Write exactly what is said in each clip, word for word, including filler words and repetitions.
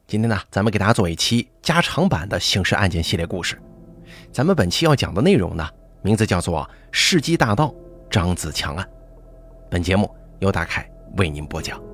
今天呢，咱们给大家做一期加长版的刑事案件系列故事。咱们本期要讲的内容呢，名字叫做世纪大盗张子强案。本节目由大凯为您播讲。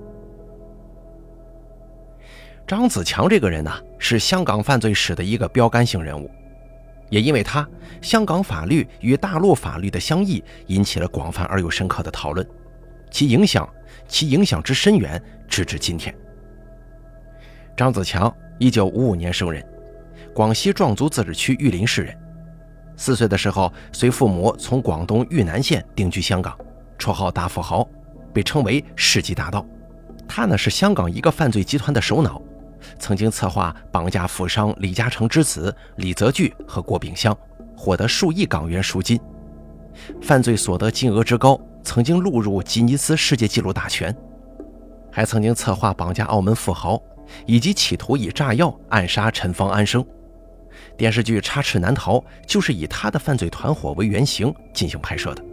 张子强这个人呢，是香港犯罪史的一个标杆性人物，也因为他，香港法律与大陆法律的相异引起了广泛而又深刻的讨论，其影响其影响之深远，直至今天。张子强一九五五年生人，广西壮族自治区玉林市人。四岁的时候，随父母从广东玉南县定居香港，绰号大富豪，被称为世纪大盗。他呢是香港一个犯罪集团的首脑，曾经策划绑架富商李嘉诚之子李泽钜和郭炳湘，获得数亿港元赎金。犯罪所得金额之高，曾经录入吉尼斯世界纪录大全。还曾经策划绑架澳门富豪，以及企图以炸药暗杀陈方安生。电视剧《插翅难逃》就是以他的犯罪团伙为原型进行拍摄的。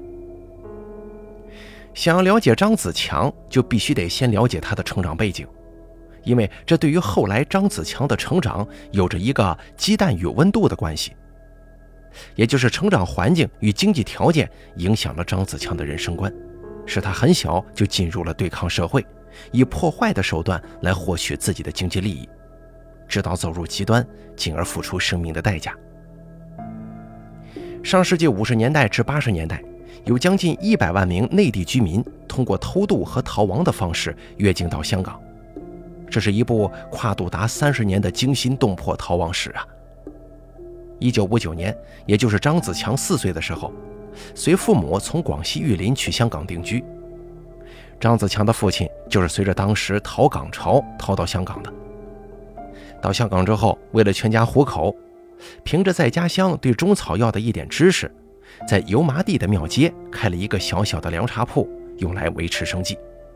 想要了解张子强，就必须得先了解他的成长背景，因为这对于后来张子强的成长有着一个鸡蛋与温度的关系，也就是成长环境与经济条件影响了张子强的人生观，使他很小就进入了对抗社会，以破坏的手段来获取自己的经济利益，直到走入极端，进而付出生命的代价。上世纪五十年代至八十年代，有将近一百万名内地居民通过偷渡和逃亡的方式越境到香港。这是一部跨度达三十年的惊心动魄逃亡史啊！一九五九年，也就是张子强四岁的时候，随父母从广西玉林去香港定居。张子强的父亲就是随着当时逃港潮逃到香港的。到香港之后，为了全家糊口，凭着在家乡对中草药的一点知识，在油麻地的庙街开了一个小小的凉茶铺，用来维持生计。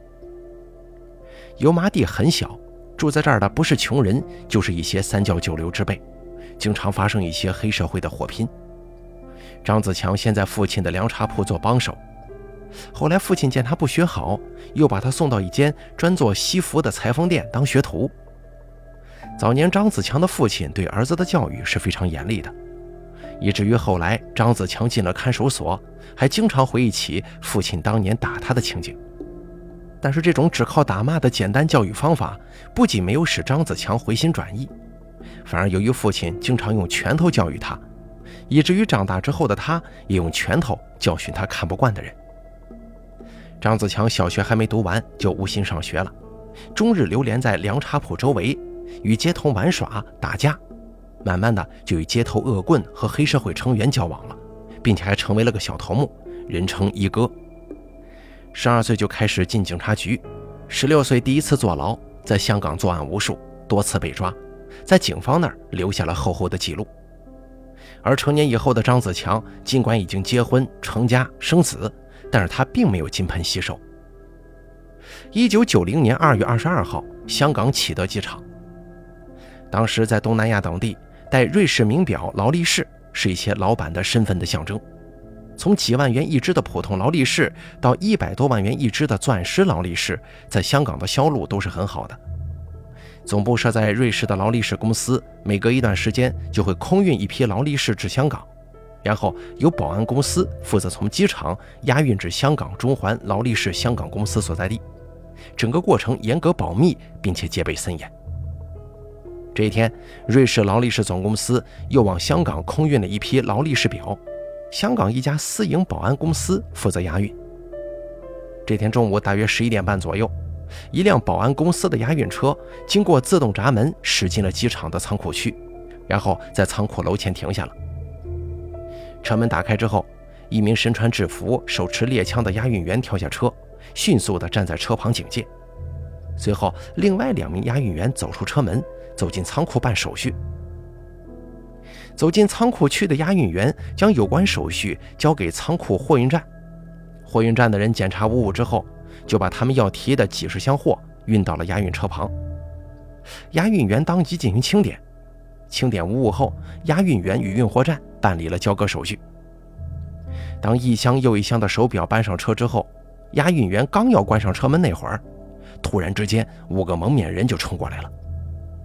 油麻地很小，住在这儿的不是穷人，就是一些三教九流之辈，经常发生一些黑社会的火拼。张子强先在父亲的凉茶铺做帮手，后来父亲见他不学好，又把他送到一间专做西服的裁缝店当学徒。早年张子强的父亲对儿子的教育是非常严厉的，以至于后来张子强进了看守所，还经常回忆起父亲当年打他的情景。但是这种只靠打骂的简单教育方法，不仅没有使张子强回心转意，反而由于父亲经常用拳头教育他，以至于长大之后的他也用拳头教训他看不惯的人。张子强小学还没读完就无心上学了，终日流连在凉茶铺周围，与街头玩耍打架，慢慢的就与街头恶棍和黑社会成员交往了，并且还成为了个小头目，人称一哥。十二岁就开始进警察局，十六岁第一次坐牢，在香港作案无数，多次被抓，在警方那儿留下了厚厚的记录。而成年以后的张子强，尽管已经结婚成家生子，但是他并没有金盆洗手。一九九零年二月二十二号，香港启德机场。当时在东南亚等地，戴瑞士名表劳力士是一些老板的身份的象征，从几万元一只的普通劳力士到一百多万元一只的钻石劳力士，在香港的销路都是很好的。总部设在瑞士的劳力士公司，每隔一段时间就会空运一批劳力士至香港，然后由保安公司负责从机场押运至香港中环劳力士香港公司所在地，整个过程严格保密，并且戒备森严。这一天，瑞士劳力士总公司又往香港空运了一批劳力士表，香港一家私营保安公司负责押运。这天中午大约十一点半左右，一辆保安公司的押运车经过自动闸门驶进了机场的仓库区，然后在仓库楼前停下了。车门打开之后，一名身穿制服手持猎枪的押运员跳下车，迅速地站在车旁警戒。随后另外两名押运员走出车门，走进仓库办手续。走进仓库区的押运员将有关手续交给仓库货运站，货运站的人检查无误之后，就把他们要提的几十箱货运到了押运车旁。押运员当即进行清点，清点无误后，押运员与运货站办理了交割手续。当一箱又一箱的手表搬上车之后，押运员刚要关上车门那会儿，突然之间五个蒙面人就冲过来了。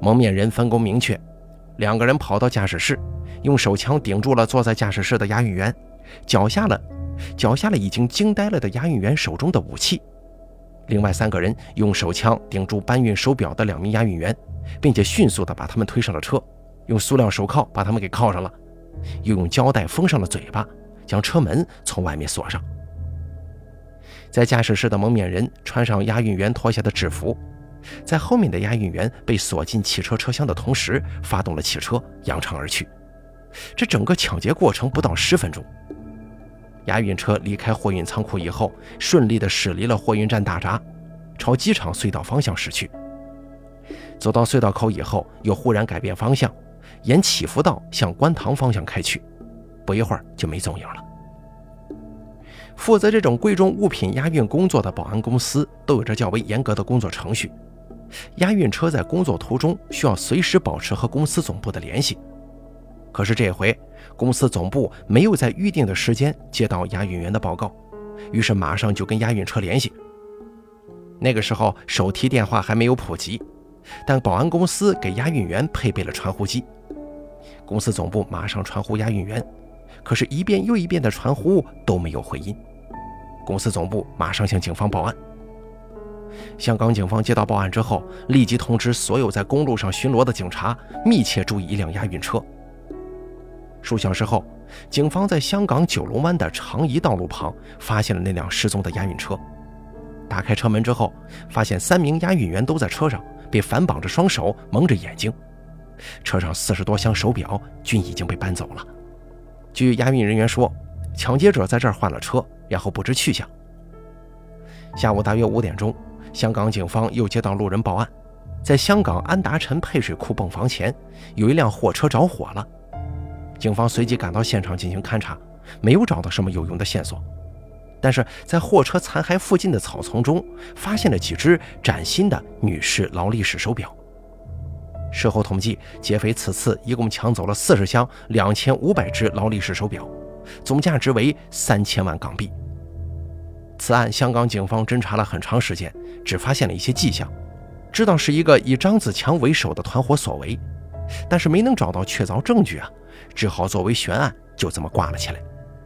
蒙面人分工明确，两个人跑到驾驶室，用手枪顶住了坐在驾驶室的押运员，缴下了缴下了已经惊呆了的押运员手中的武器。另外三个人用手枪顶住搬运手表的两名押运员，并且迅速地把他们推上了车，用塑料手铐把他们给铐上了，又用胶带封上了嘴巴，将车门从外面锁上。在驾驶室的蒙面人穿上押运员脱下的制服，在后面的押运员被锁进汽车车厢的同时，发动了汽车，扬长而去。这整个抢劫过程不到十分钟。押运车离开货运仓库以后，顺利地驶离了货运站大闸，朝机场隧道方向驶去。走到隧道口以后，又忽然改变方向，沿起伏道向观塘方向开去，不一会儿就没踪影了。负责这种贵重物品押运工作的保安公司都有着较为严格的工作程序，押运车在工作途中需要随时保持和公司总部的联系。可是这回公司总部没有在预定的时间接到押运员的报告，于是马上就跟押运车联系。那个时候手提电话还没有普及，但保安公司给押运员配备了传呼机。公司总部马上传呼押运员，可是一遍又一遍的传呼都没有回音。公司总部马上向警方报案。香港警方接到报案之后，立即通知所有在公路上巡逻的警察密切注意一辆押运车。数小时后，警方在香港九龙湾的长怡道路旁发现了那辆失踪的押运车。打开车门之后，发现三名押运员都在车上，被反绑着双手，蒙着眼睛。车上四十多箱手表均已经被搬走了。据押运人员说，抢劫者在这儿换了车，然后不知去向。下午大约五点钟，香港警方又接到路人报案，在香港安达臣配水库泵房前有一辆货车着火了。警方随即赶到现场进行勘查，没有找到什么有用的线索，但是在货车残骸附近的草丛中发现了几只崭新的女士劳力士手表。事后统计，劫匪此次一共抢走了四十箱两千五百只劳力士手表，总价值为三千万港币。此案香港警方侦查了很长时间，只发现了一些迹象，知道是一个以张子强为首的团伙所为，但是没能找到确凿证据啊，只好作为悬案就这么挂了起来。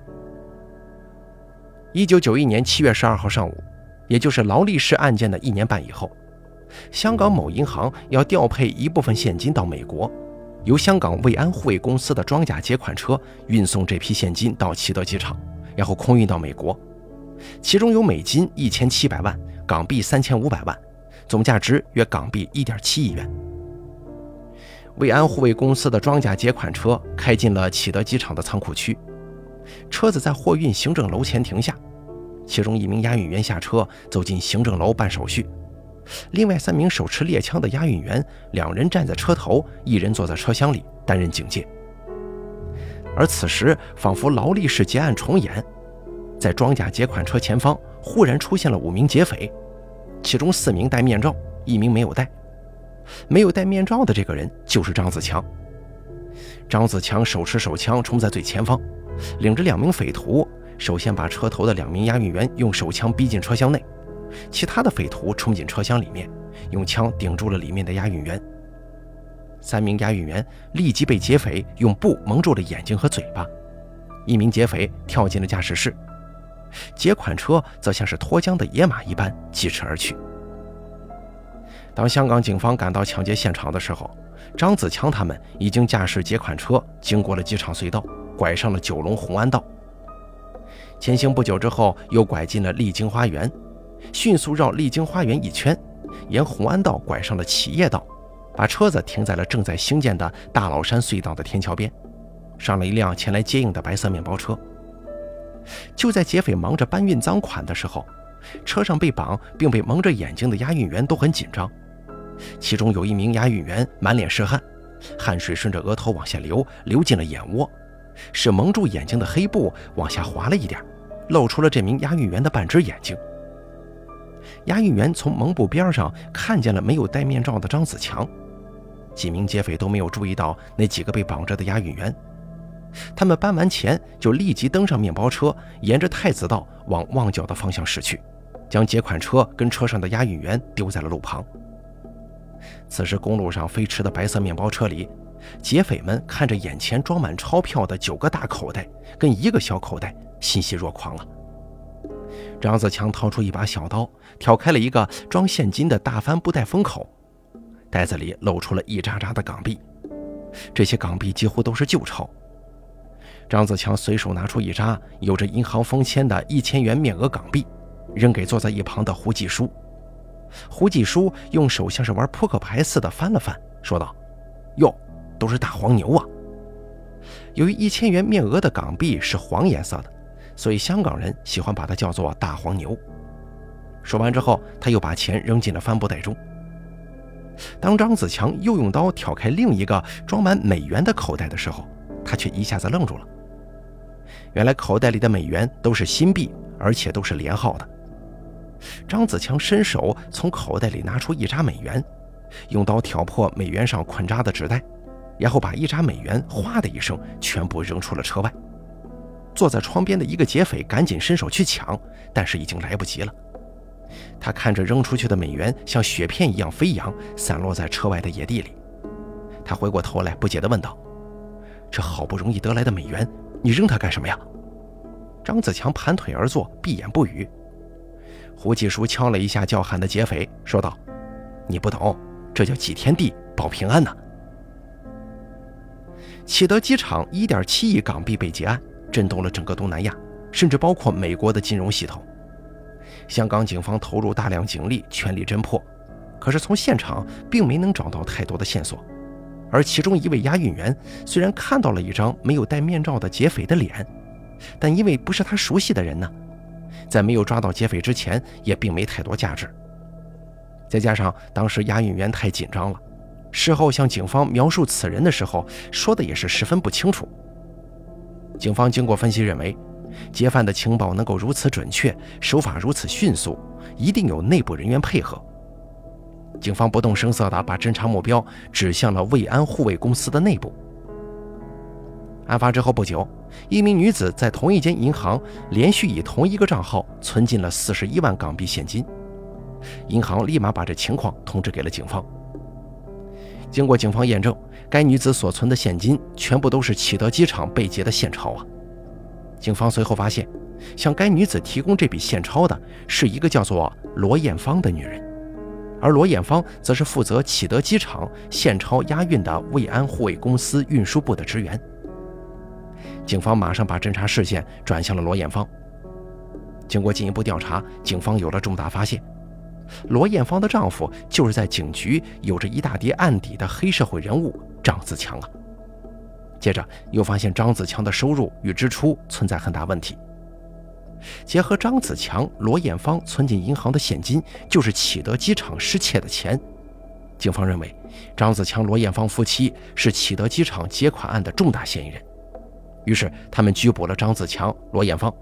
一九九一年七月十二号上午，也就是劳力士案件的一年半以后，香港某银行要调配一部分现金到美国，由香港慰安护卫公司的装甲劫款车运送这批现金到启德机场，然后空运到美国，其中有美金一千七百万，港币三千五百万，总价值约港币一点七亿元。慰安护卫公司的装甲劫款车开进了启德机场的仓库区，车子在货运行政楼前停下，其中一名押运员下车走进行政楼办手续，另外三名手持猎枪的押运员，两人站在车头，一人坐在车厢里担任警戒。而此时仿佛劳力士劫案重演，在装甲劫款车前方忽然出现了五名劫匪，其中四名戴面罩，一名没有戴。没有戴面罩的这个人就是张子强。张子强手持手枪冲在最前方，领着两名匪徒，首先把车头的两名押运员用手枪逼进车厢内，其他的匪徒冲进车厢里面，用枪顶住了里面的押运员。三名押运员立即被劫匪用布蒙住了眼睛和嘴巴，一名劫匪跳进了驾驶室，劫款车则像是脱缰的野马一般疾驰而去。当香港警方赶到抢劫现场的时候，张子强他们已经驾驶劫款车经过了机场隧道，拐上了九龙红安道。前行不久之后，又拐进了丽晶花园，迅速绕丽晶花园一圈，沿红安道拐上了企业道，把车子停在了正在兴建的大老山隧道的天桥边，上了一辆前来接应的白色面包车。就在劫匪忙着搬运赃款的时候，车上被绑并被蒙着眼睛的押运员都很紧张，其中有一名押运员满脸是汗，汗水顺着额头往下流，流进了眼窝，使蒙住眼睛的黑布往下滑了一点，露出了这名押运员的半只眼睛。押运员从蒙布边上看见了没有戴面罩的张子强，几名劫匪都没有注意到那几个被绑着的押运员，他们搬完钱就立即登上面包车，沿着太子道往旺角的方向驶去，将劫款车跟车上的押运员丢在了路旁。 此时公路上飞驰的白色面包车里，劫匪们看着眼前装满钞票的九个大口袋跟一个小口袋，欣喜若狂了。张子强掏出一把小刀，挑开了一个装现金的大帆布袋封口，袋子里露出了一扎扎的港币，这些港币几乎都是旧钞。张子强随手拿出一扎有着银行封签的一千元面额港币，扔给坐在一旁的胡继书。胡继书用手像是玩扑克牌似的翻了翻，说道：“哟，都是大黄牛啊！”由于一千元面额的港币是黄颜色的，所以香港人喜欢把它叫做大黄牛。说完之后，他又把钱扔进了帆布袋中。当张子强又用刀挑开另一个装满美元的口袋的时候，他却一下子愣住了。原来口袋里的美元都是新币，而且都是连号的。张子强伸手从口袋里拿出一扎美元，用刀挑破美元上捆扎的纸袋，然后把一扎美元哗的一声全部扔出了车外。坐在窗边的一个劫匪赶紧伸手去抢，但是已经来不及了。他看着扔出去的美元像雪片一样飞扬，散落在车外的野地里。他回过头来不解地问道：“这好不容易得来的美元，你扔它干什么呀？”张子强盘腿而坐，闭眼不语。胡继书敲了一下叫喊的劫匪，说道：“你不懂，这叫几天地保平安呢。”启德机场 一点七亿港币被劫案，震动了整个东南亚，甚至包括美国的金融系统。香港警方投入大量警力，全力侦破，可是从现场并没能找到太多的线索。而其中一位押运员虽然看到了一张没有戴面罩的劫匪的脸，但因为不是他熟悉的人呢，在没有抓到劫匪之前也并没太多价值。再加上当时押运员太紧张了，事后向警方描述此人的时候说的也是十分不清楚。警方经过分析认为，劫犯的情报能够如此准确，手法如此迅速，一定有内部人员配合。警方不动声色地把侦查目标指向了卫安护卫公司的内部。案发之后不久，一名女子在同一间银行连续以同一个账号存进了四十一万港币现金，银行立马把这情况通知给了警方。经过警方验证，该女子所存的现金全部都是启德机场被劫的现钞啊！警方随后发现，向该女子提供这笔现钞的是一个叫做罗艳芳的女人，而罗艳芳则是负责启德机场现钞押运的卫安护卫公司运输部的职员。警方马上把侦查视线转向了罗艳芳。经过进一步调查，警方有了重大发现，罗艳芳的丈夫就是在警局有着一大叠案底的黑社会人物张子强啊。接着又发现张子强的收入与支出存在很大问题，结合张子强、罗艳芳存进银行的现金就是启德机场失窃的钱，警方认为张子强、罗艳芳夫妻是启德机场劫款案的重大嫌疑人，于是他们拘捕了张子强、罗艳芳。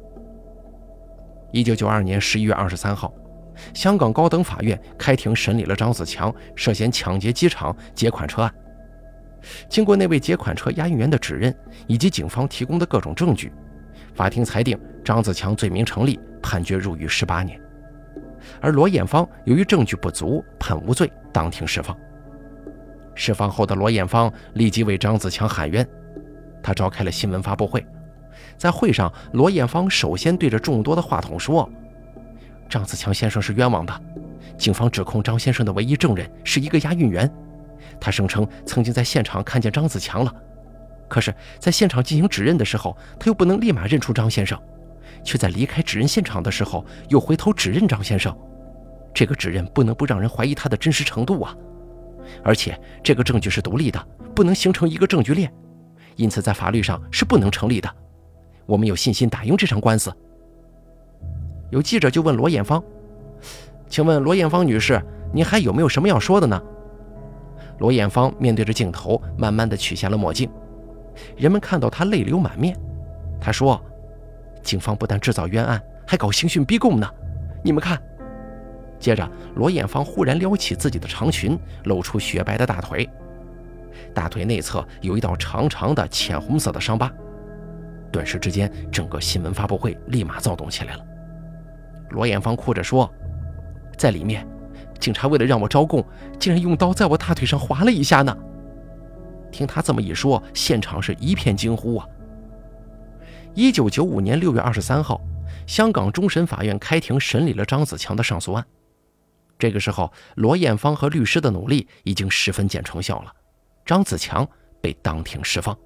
一九九二年十一月二十三号，香港高等法院开庭审理了张子强涉嫌抢劫机场劫款车案。经过那位劫款车押运员的指认以及警方提供的各种证据，法庭裁定张子强罪名成立，判决入狱十八年。而罗艳芳由于证据不足，判无罪，当庭释放。释放后的罗艳芳立即为张子强喊冤，他召开了新闻发布会。在会上，罗艳芳首先对着众多的话筒说：“张子强先生是冤枉的，警方指控张先生的唯一证人是一个押运员，他声称曾经在现场看见张子强了，可是在现场进行指认的时候，他又不能立马认出张先生，却在离开指认现场的时候又回头指认张先生，这个指认不能不让人怀疑他的真实程度啊！而且这个证据是独立的，不能形成一个证据链，因此在法律上是不能成立的。我们有信心打赢这场官司。”有记者就问罗艳芳：“请问罗艳芳女士，您还有没有什么要说的呢？”罗艳芳面对着镜头，慢慢地取下了墨镜。人们看到她泪流满面。她说：“警方不但制造冤案，还搞刑讯逼供呢，你们看。”接着，罗艳芳忽然撩起自己的长裙，露出雪白的大腿，大腿内侧有一道长长的浅红色的伤疤。顿时之间，整个新闻发布会立马躁动起来了。罗艳芳哭着说：“在里面， 警察为了让我招供，竟然用刀在我大腿上划了一下呢。听他这么一说，现场是一片惊呼啊。一九九五年六月二十三号，香港终审法院开庭审理了张子强的上诉案。这个时候，罗艳芳和律师的努力已经十分见成效了，张子强被当庭释放。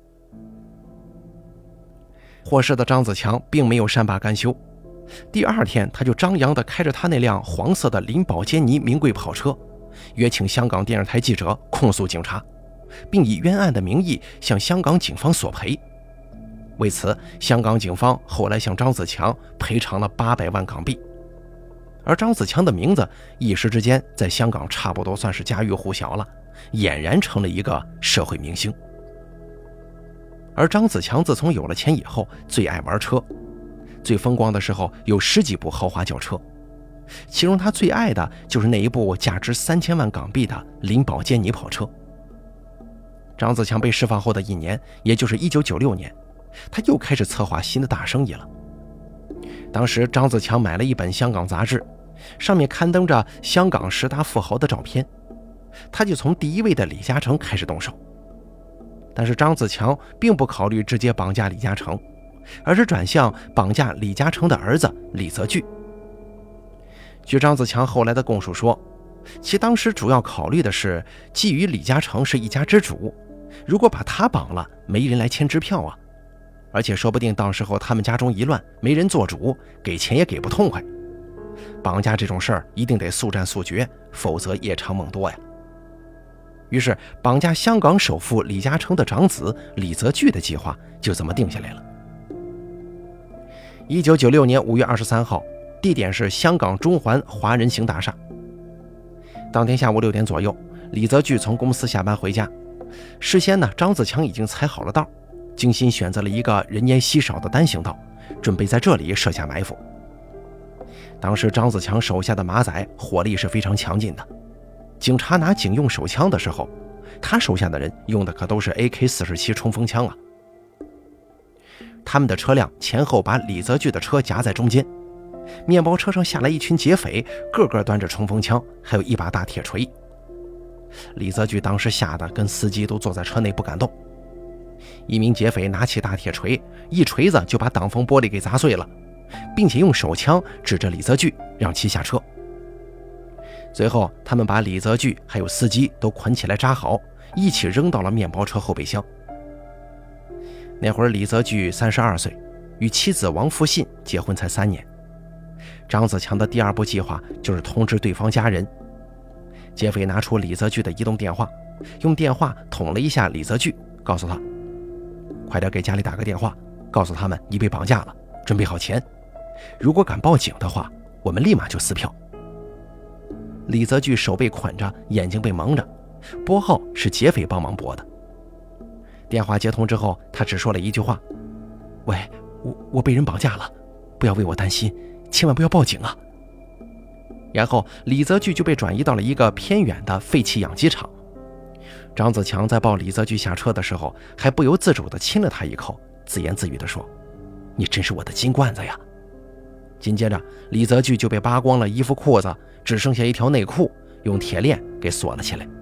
获释的张子强并没有善罢甘休，第二天他就张扬地开着他那辆黄色的林宝坚尼名贵跑车，约请香港电视台记者控诉警察，并以冤案的名义向香港警方索赔。为此，香港警方后来向张子强赔偿了八百万港币，而张子强的名字一时之间在香港差不多算是家喻户晓了，俨然成了一个社会明星。而张子强自从有了钱以后，最爱玩车，最风光的时候有十几部豪华轿车，其中他最爱的就是那一部价值三千万港币的林宝坚尼跑车。张子强被释放后的一年，也就是一九九六年，他又开始策划新的大生意了。当时张子强买了一本香港杂志，上面刊登着香港十大富豪的照片，他就从第一位的李嘉诚开始动手。但是张子强并不考虑直接绑架李嘉诚，而是转向绑架李嘉诚的儿子李泽钜。据张子强后来的供述说，其当时主要考虑的是，基于李嘉诚是一家之主，如果把他绑了，没人来签支票啊，而且说不定到时候他们家中一乱，没人做主，给钱也给不痛快。绑架这种事儿一定得速战速决，否则夜长梦多呀。于是绑架香港首富李嘉诚的长子李泽钜的计划就这么定下来了。一九九六年五月二十三号，地点是香港中环华人行大厦。当天下午六点左右，李泽钜从公司下班回家，事先呢，张子强已经踩好了道，精心选择了一个人烟稀少的单行道，准备在这里设下埋伏。当时张子强手下的马仔火力是非常强劲的，警察拿警用手枪的时候，他手下的人用的可都是 A K 四十七 冲锋枪啊。他们的车辆前后把李泽钜的车夹在中间，面包车上下来一群劫匪，个个端着冲锋枪，还有一把大铁锤。李泽钜当时吓得跟司机都坐在车内不敢动。一名劫匪拿起大铁锤，一锤子就把挡风玻璃给砸碎了，并且用手枪指着李泽钜让其下车。随后他们把李泽钜还有司机都捆起来扎好，一起扔到了面包车后备箱。那会儿李泽钜三十二岁，与妻子王福信结婚才三年。张子强的第二步计划就是通知对方家人。劫匪拿出李泽钜的移动电话，用电话捅了一下李泽钜，告诉他快点给家里打个电话，告诉他们你被绑架了，准备好钱，如果敢报警的话，我们立马就撕票。李泽钜手被捆着，眼睛被蒙着，拨号是劫匪帮忙拨的。电话接通之后，他只说了一句话：喂，我我被人绑架了，不要为我担心，千万不要报警啊。然后李泽钜就被转移到了一个偏远的废弃养鸡场。张子强在抱李泽钜下车的时候，还不由自主地亲了他一口，自言自语地说：你真是我的金罐子呀。紧接着李泽钜就被扒光了衣服裤子，只剩下一条内裤，用铁链给锁了起来。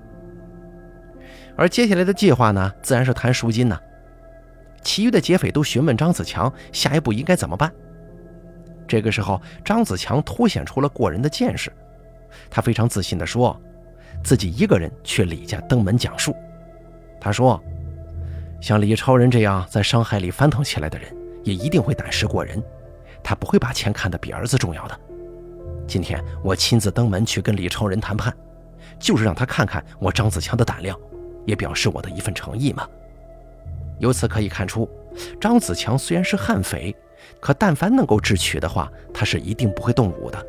而接下来的计划呢，自然是谈赎金呢。其余的劫匪都询问张子强下一步应该怎么办。这个时候张子强凸显出了过人的见识，他非常自信地说自己一个人去李家登门讲述。他说，像李超人这样在商海里翻腾起来的人，也一定会胆识过人，他不会把钱看得比儿子重要的。今天我亲自登门去跟李超人谈判，就是让他看看我张子强的胆量，也表示我的一份诚意嘛。由此可以看出，张子强虽然是悍匪，可但凡能够智取的话，他是一定不会动武的。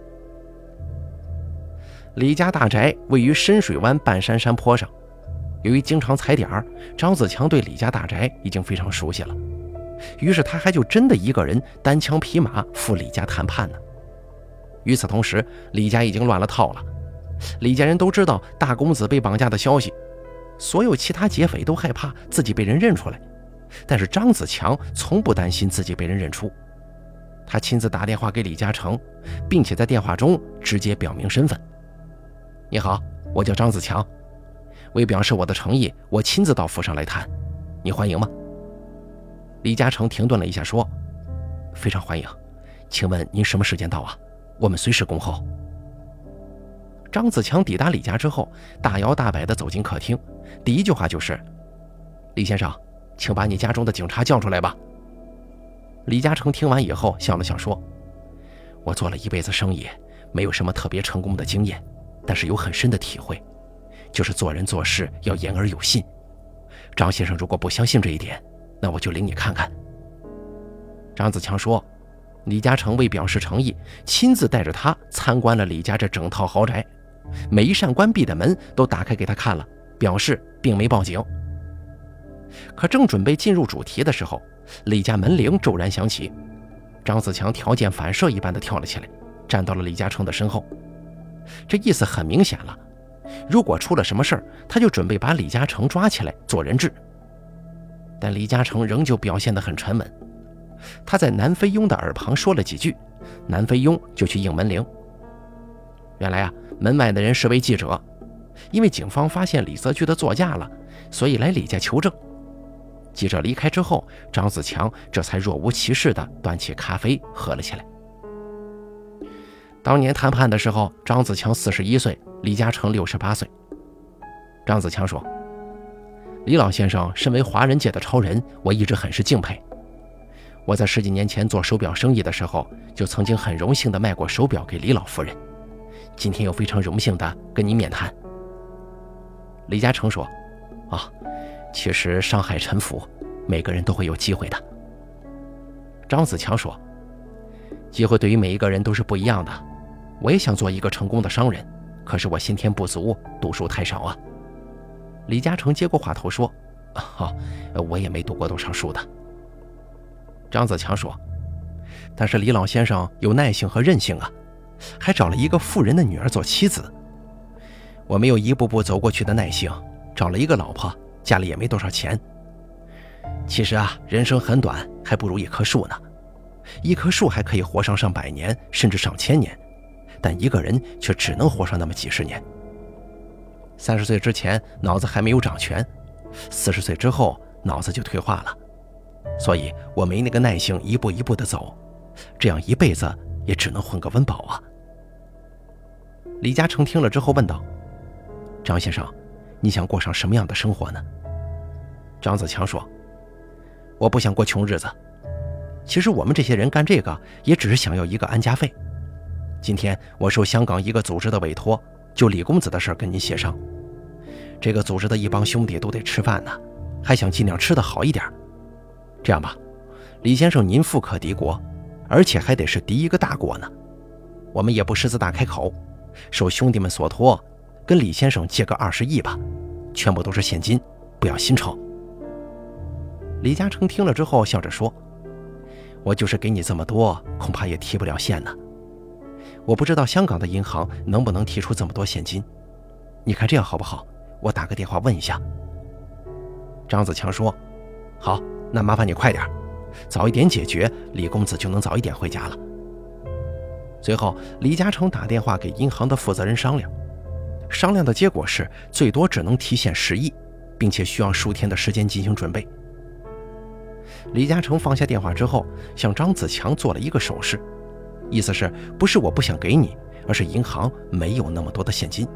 李家大宅位于深水湾半山山坡上，由于经常踩点儿，张子强对李家大宅已经非常熟悉了，于是他还就真的一个人单枪匹马赴李家谈判呢。与此同时，李家已经乱了套了，李家人都知道大公子被绑架的消息，所有其他劫匪都害怕自己被人认出来，但是张子强从不担心自己被人认出。他亲自打电话给李嘉诚，并且在电话中直接表明身份， 你好，我叫张子强，为表示我的诚意，我亲自到府上来谈，你欢迎吗？李嘉诚停顿了一下说，非常欢迎，请问您什么时间到啊？我们随时恭候。张子强抵达李家之后，大摇大摆地走进客厅，第一句话就是，李先生，请把你家中的警察叫出来吧。李嘉诚听完以后笑了笑说，我做了一辈子生意，没有什么特别成功的经验，但是有很深的体会，就是做人做事要言而有信。张先生如果不相信这一点，那我就领你看看。张子强说，李嘉诚为表示诚意，亲自带着他参观了李家这整套豪宅，每一扇关闭的门都打开给他看了，表示并没报警。可正准备进入主题的时候，李家门铃骤然响起，张子强条件反射一般的跳了起来，站到了李嘉诚的身后。这意思很明显了，如果出了什么事儿，他就准备把李嘉诚抓起来做人质。但李嘉诚仍旧表现得很沉稳，他在南飞庸的耳旁说了几句，南飞庸就去应门铃。原来啊，门外的人是位记者，因为警方发现李泽钜的座驾了，所以来李家求证。记者离开之后，张子强这才若无其事地端起咖啡喝了起来。当年谈判的时候，张子强四十一岁，李嘉诚六十八岁。张子强说，李老先生身为华人界的超人，我一直很是敬佩。我在十几年前做手表生意的时候，就曾经很荣幸地卖过手表给李老夫人，今天又非常荣幸地跟您面谈。李嘉诚说，啊，其实商海沉浮，每个人都会有机会的。张子强说，机会对于每一个人都是不一样的，我也想做一个成功的商人，可是我先天不足，读书太少啊。李嘉诚接过话头说，啊，我也没读过多少书的。张子强说，但是李老先生有耐性和韧性啊，还找了一个富人的女儿做妻子。我没有一步步走过去的耐性，找了一个老婆，家里也没多少钱。其实啊，人生很短，还不如一棵树呢。一棵树还可以活上上百年，甚至上千年，但一个人却只能活上那么几十年。三十岁之前脑子还没有长全，四十岁之后脑子就退化了，所以我没那个耐性一步一步的走，这样一辈子也只能混个温饱啊。李嘉诚听了之后问道，张先生，你想过上什么样的生活呢？张子强说，我不想过穷日子，其实我们这些人干这个也只是想要一个安家费。今天我受香港一个组织的委托，就李公子的事跟您协商，这个组织的一帮兄弟都得吃饭呢，还想尽量吃得好一点。这样吧，李先生您富可敌国，而且还得是第一个大国呢，我们也不狮子大开口，受兄弟们所托，跟李先生借个二十亿吧，全部都是现金，不要新钞。李嘉诚听了之后笑着说，我就是给你这么多，恐怕也提不了现呢。我不知道香港的银行能不能提出这么多现金，你看这样好不好？我打个电话问一下。张子强说，好，那麻烦你快点，早一点解决，李公子就能早一点回家了。随后李嘉诚打电话给银行的负责人商量，商量的结果是最多只能提现十亿，并且需要数天的时间进行准备。李嘉诚放下电话之后，向张子强做了一个手势，意思是不是我不想给你，而是银行没有那么多的现金。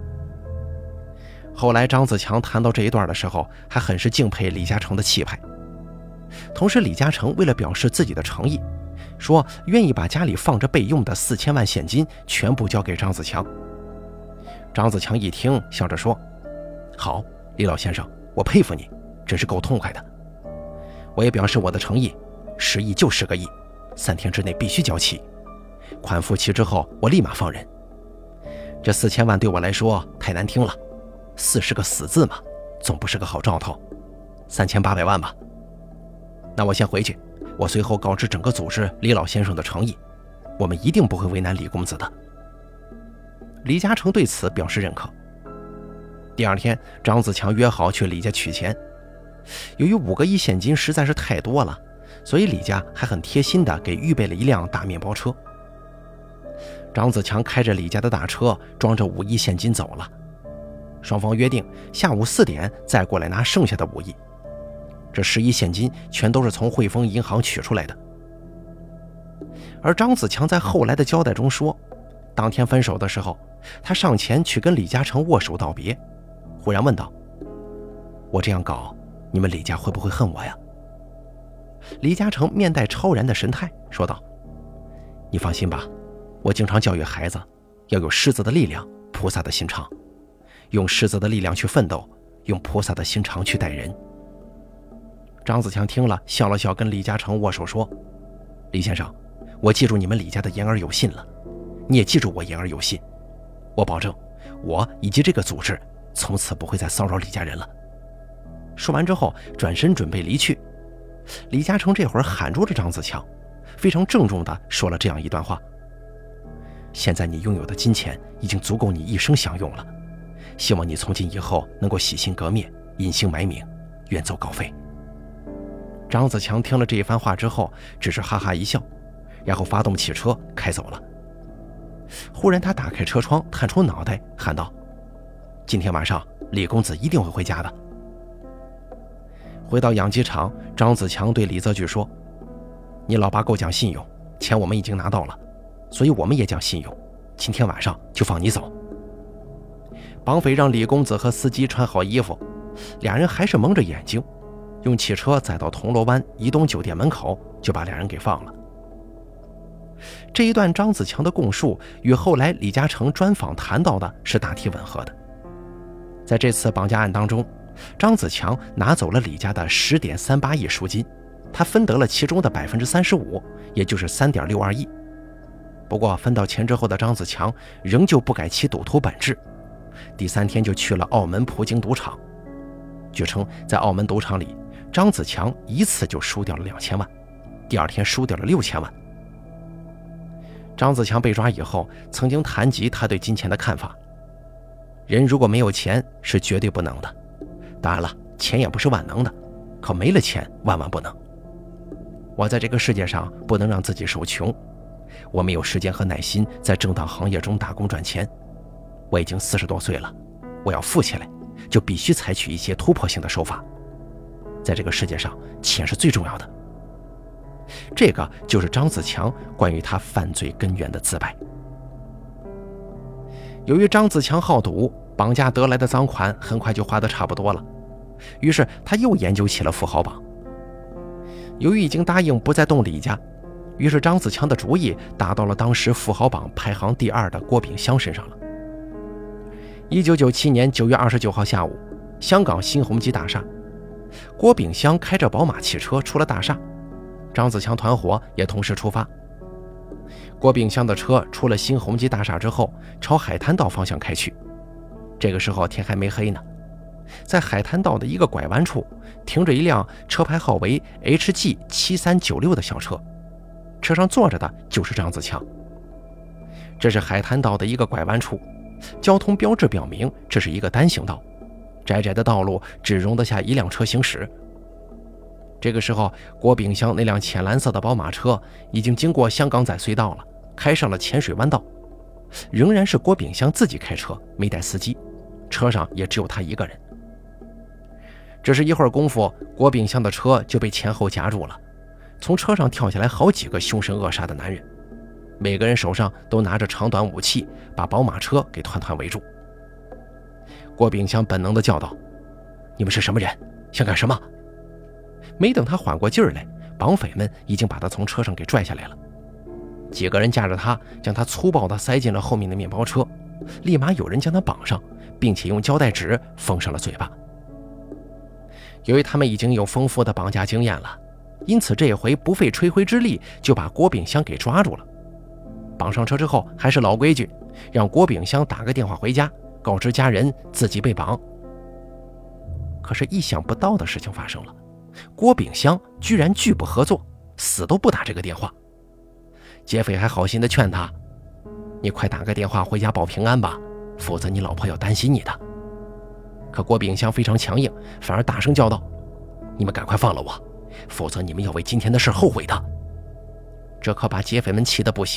后来张子强谈到这一段的时候，还很是敬佩李嘉诚的气派。同时李嘉诚为了表示自己的诚意，说愿意把家里放着备用的四千万现金全部交给张子强。张子强一听笑着说，好，李老先生，我佩服你，真是够痛快的。我也表示我的诚意，十亿就十个亿，三天之内必须交齐，款付齐之后我立马放人。这四千万对我来说太难听了，四是个死字嘛，总不是个好兆头，三千八百万吧。那我先回去，我随后告知整个组织李老先生的诚意，我们一定不会为难李公子的。李嘉诚对此表示认可。第二天，张子强约好去李家取钱。由于五个亿现金实在是太多了，所以李家还很贴心地给预备了一辆大面包车。 张子强开着李家的大车，装着五亿现金走了。双方约定下午四点再过来拿剩下的五亿。这十亿现金全都是从汇丰银行取出来的。而张子强在后来的交代中说，当天分手的时候，他上前去跟李嘉诚握手道别，忽然问道：我这样搞，你们李家会不会恨我呀？李嘉诚面带超然的神态说道：你放心吧，我经常教育孩子要有狮子的力量，菩萨的心肠，用狮子的力量去奋斗，用菩萨的心肠去待人。张子强听了笑了笑，跟李嘉诚握手说：李先生，我记住你们李家的言而有信了，你也记住我言而有信，我保证我以及这个组织从此不会再骚扰李家人了。说完之后转身准备离去。李嘉诚这会儿喊住了张子强，非常郑重地说了这样一段话：现在你拥有的金钱已经足够你一生享用了，希望你从今以后能够洗心革面，隐姓埋名，远走高飞。张子强听了这一番话之后只是哈哈一笑，然后发动汽车开走了。忽然他打开车窗，探出脑袋喊道：今天晚上李公子一定会回家的。回到养鸡场，张子强对李泽钜说：你老爸够讲信用，钱我们已经拿到了，所以我们也讲信用，今天晚上就放你走。绑匪让李公子和司机穿好衣服，俩人还是蒙着眼睛，用汽车载到铜锣湾怡东酒店门口，就把俩人给放了。这一段张子强的供述与后来李嘉诚专访谈到的是大体吻合的。在这次绑架案当中，张子强拿走了李家的 十点三八亿赎金，他分得了其中的 百分之三十五， 也就是 三点六二亿。不过分到钱之后的张子强仍旧不改其赌徒本质，第三天就去了澳门葡京赌场。据称在澳门赌场里，张子强一次就输掉了两千万，第二天输掉了六千万。张子强被抓以后曾经谈及他对金钱的看法：人如果没有钱是绝对不能的，当然了，钱也不是万能的，可没了钱万万不能。我在这个世界上不能让自己受穷，我没有时间和耐心在正当行业中打工赚钱。我已经四十多岁了，我要富起来就必须采取一些突破性的手法。在这个世界上，钱是最重要的。这个就是张子强关于他犯罪根源的自白。由于张子强好赌，绑架得来的赃款很快就花得差不多了，于是他又研究起了富豪榜。由于已经答应不再动李家，于是张子强的主意打到了当时富豪榜排行第二的郭炳湘身上了。一九九七年九月二十九号下午，香港新鸿基大厦，郭炳湘开着宝马汽车出了大厦，张子强团伙也同时出发。郭炳湘的车出了新鸿基大厦之后，朝海滩道方向开去。这个时候天还没黑呢，在海滩道的一个拐弯处停着一辆车牌号为 H G 七三九六的小车，车上坐着的就是张子强。这是海滩道的一个拐弯处，交通标志表明这是一个单行道，窄窄的道路只容得下一辆车行驶。这个时候郭炳湘那辆浅蓝色的宝马车已经经过香港仔隧道了，开上了浅水湾道。仍然是郭炳湘自己开车，没带司机，车上也只有他一个人。只是一会儿功夫，郭炳湘的车就被前后夹住了，从车上跳下来好几个凶神恶煞的男人，每个人手上都拿着长短武器，把宝马车给团团围住。郭炳湘本能地叫道：你们是什么人？想干什么？没等他缓过劲儿来，绑匪们已经把他从车上给拽下来了。几个人架着他，将他粗暴地塞进了后面的面包车，立马有人将他绑上，并且用胶带纸封上了嘴巴。由于他们已经有丰富的绑架经验了，因此这回不费吹灰之力就把郭炳湘给抓住了。绑上车之后还是老规矩，让郭炳湘打个电话回家，告知家人自己被绑。可是意想不到的事情发生了，郭炳湘居然拒不合作，死都不打这个电话。劫匪还好心地劝他：你快打个电话回家报平安吧，否则你老婆要担心你的。可郭炳湘非常强硬，反而大声叫道：你们赶快放了我，否则你们要为今天的事后悔的。这可把劫匪们气得不行啊，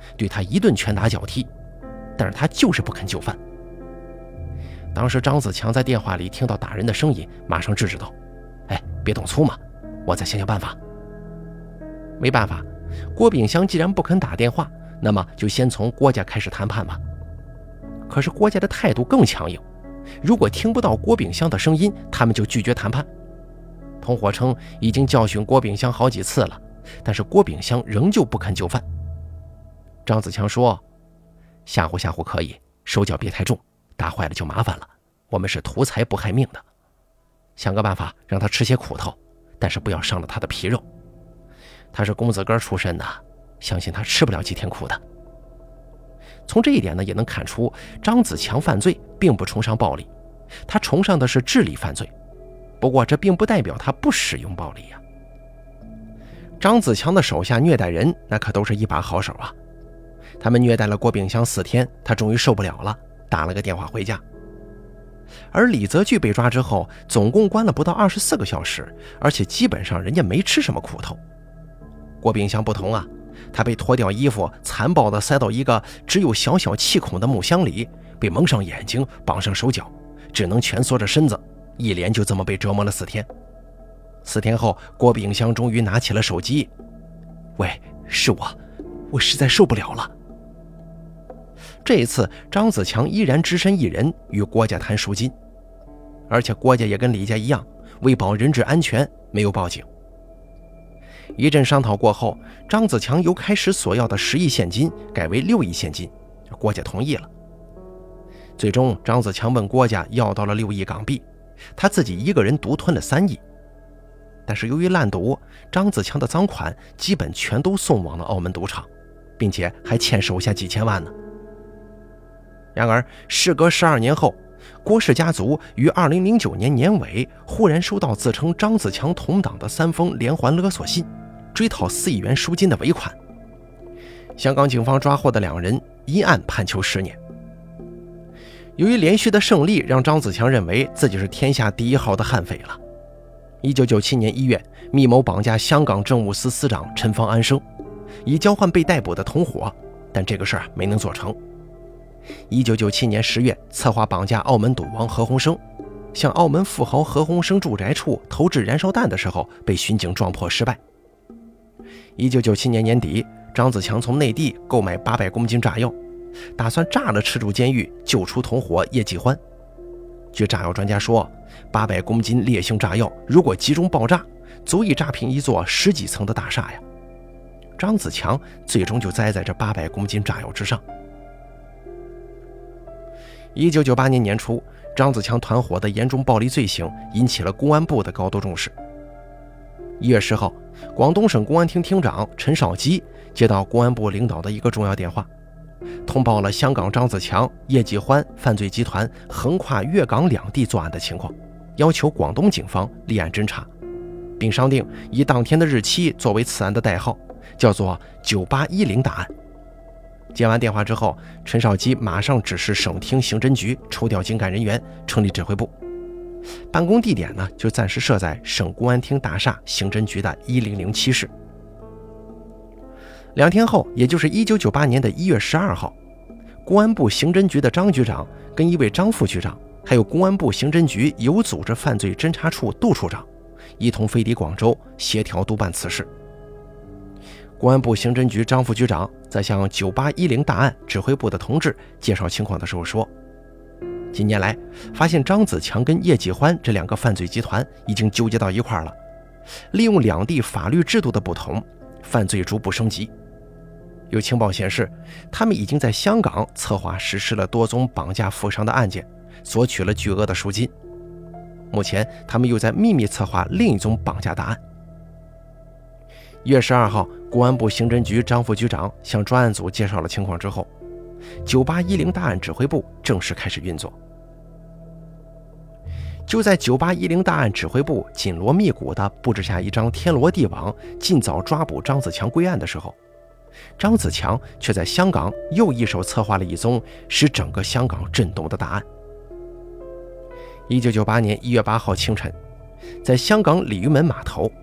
对他一顿拳打脚踢，但是他就是不肯就范。当时张子强在电话里听到打人的声音，马上制止道：“哎，别动粗嘛，我再想想办法。”没办法，郭炳湘既然不肯打电话，那么就先从郭家开始谈判吧。可是郭家的态度更强硬，如果听不到郭炳湘的声音，他们就拒绝谈判。同伙称已经教训郭炳湘好几次了，但是郭炳湘仍旧不肯就范。张子强说：“吓唬吓唬可以，手脚别太重，打坏了就麻烦了，我们是图财不害命的，想个办法让他吃些苦头，但是不要伤了他的皮肉。他是公子哥出身的，相信他吃不了几天苦的。”从这一点呢，也能看出张子强犯罪并不崇尚暴力，他崇尚的是智力犯罪。不过这并不代表他不使用暴力呀、啊。张子强的手下虐待人，那可都是一把好手啊。他们虐待了郭炳湘四天，他终于受不了了，打了个电话回家。而李泽钜被抓之后，总共关了不到二十四个小时，而且基本上人家没吃什么苦头。郭炳湘不同啊，他被脱掉衣服，残暴地塞到一个只有小小气孔的木箱里，被蒙上眼睛，绑上手脚，只能蜷缩着身子，一连就这么被折磨了四天。四天后，郭炳湘终于拿起了手机：“喂，是我，我实在受不了了。”这一次，张子强依然只身一人与郭家谈赎金，而且郭家也跟李家一样，为保人质安全，没有报警。一阵商讨过后，张子强由开始所要的十亿现金改为六亿现金，郭家同意了。最终，张子强问郭家要到了六亿港币，他自己一个人独吞了三亿。但是由于烂赌，张子强的赃款基本全都送往了澳门赌场，并且还欠手下几千万呢。然而，事隔十二年后，郭氏家族于二零零九年年尾忽然收到自称张子强同党的三封连环勒索信，追讨四亿元赎金的尾款。香港警方抓获的两人因案判囚十年。由于连续的胜利，让张子强认为自己是天下第一号的悍匪了。一九九七年一月，密谋绑架香港政务司司长陈方安生，以交换被逮捕的同伙，但这个事儿没能做成。一九九七年十月，策划绑架澳门赌王何鸿生，向澳门富豪何鸿生住宅处投掷燃烧弹的时候，被巡警撞破失败。一九九七年年底，张子强从内地购买八百公斤炸药，打算炸了吃住监狱，救出同伙叶继欢。据炸药专家说，八百公斤烈性炸药如果集中爆炸，足以炸平一座十几层的大厦呀。张子强最终就栽在这八百公斤炸药之上。一九九八年年初，张子强团伙的严重暴力罪行引起了公安部的高度重视。一月十号，广东省公安厅厅长陈少基接到公安部领导的一个重要电话，通报了香港张子强、叶继欢犯罪集团横跨粤港两地作案的情况，要求广东警方立案侦查，并商定以当天的日期作为此案的代号，叫做九八一零大案。接完电话之后，陈少基马上指示省厅刑侦局抽调精干人员，成立指挥部。办公地点呢，就暂时设在省公安厅大厦刑侦局的一零零七室。两天后，也就是一九九八年的一月十二号，公安部刑侦局的张局长跟一位张副局长，还有公安部刑侦局有组织犯罪侦查处杜处长，一同飞抵广州协调督办此事。公安部刑侦局张副局长在向九八一零大案指挥部的同志介绍情况的时候说，近年来发现张子强跟叶继欢这两个犯罪集团已经纠结到一块了，利用两地法律制度的不同，犯罪逐步升级。有情报显示，他们已经在香港策划实施了多宗绑架富商的案件，索取了巨额的赎金。目前他们又在秘密策划另一宗绑架大案。一月十二号，公安部刑侦局张副局长向专案组介绍了情况之后，九八一零大案指挥部正式开始运作。就在九八一零大案指挥部紧锣密鼓地布置下一张天罗地网，尽早抓捕张子强归案的时候，张子强却在香港又一手策划了一宗使整个香港震动的大案。一九九八年一月八号清晨，在香港鲤鱼门码头，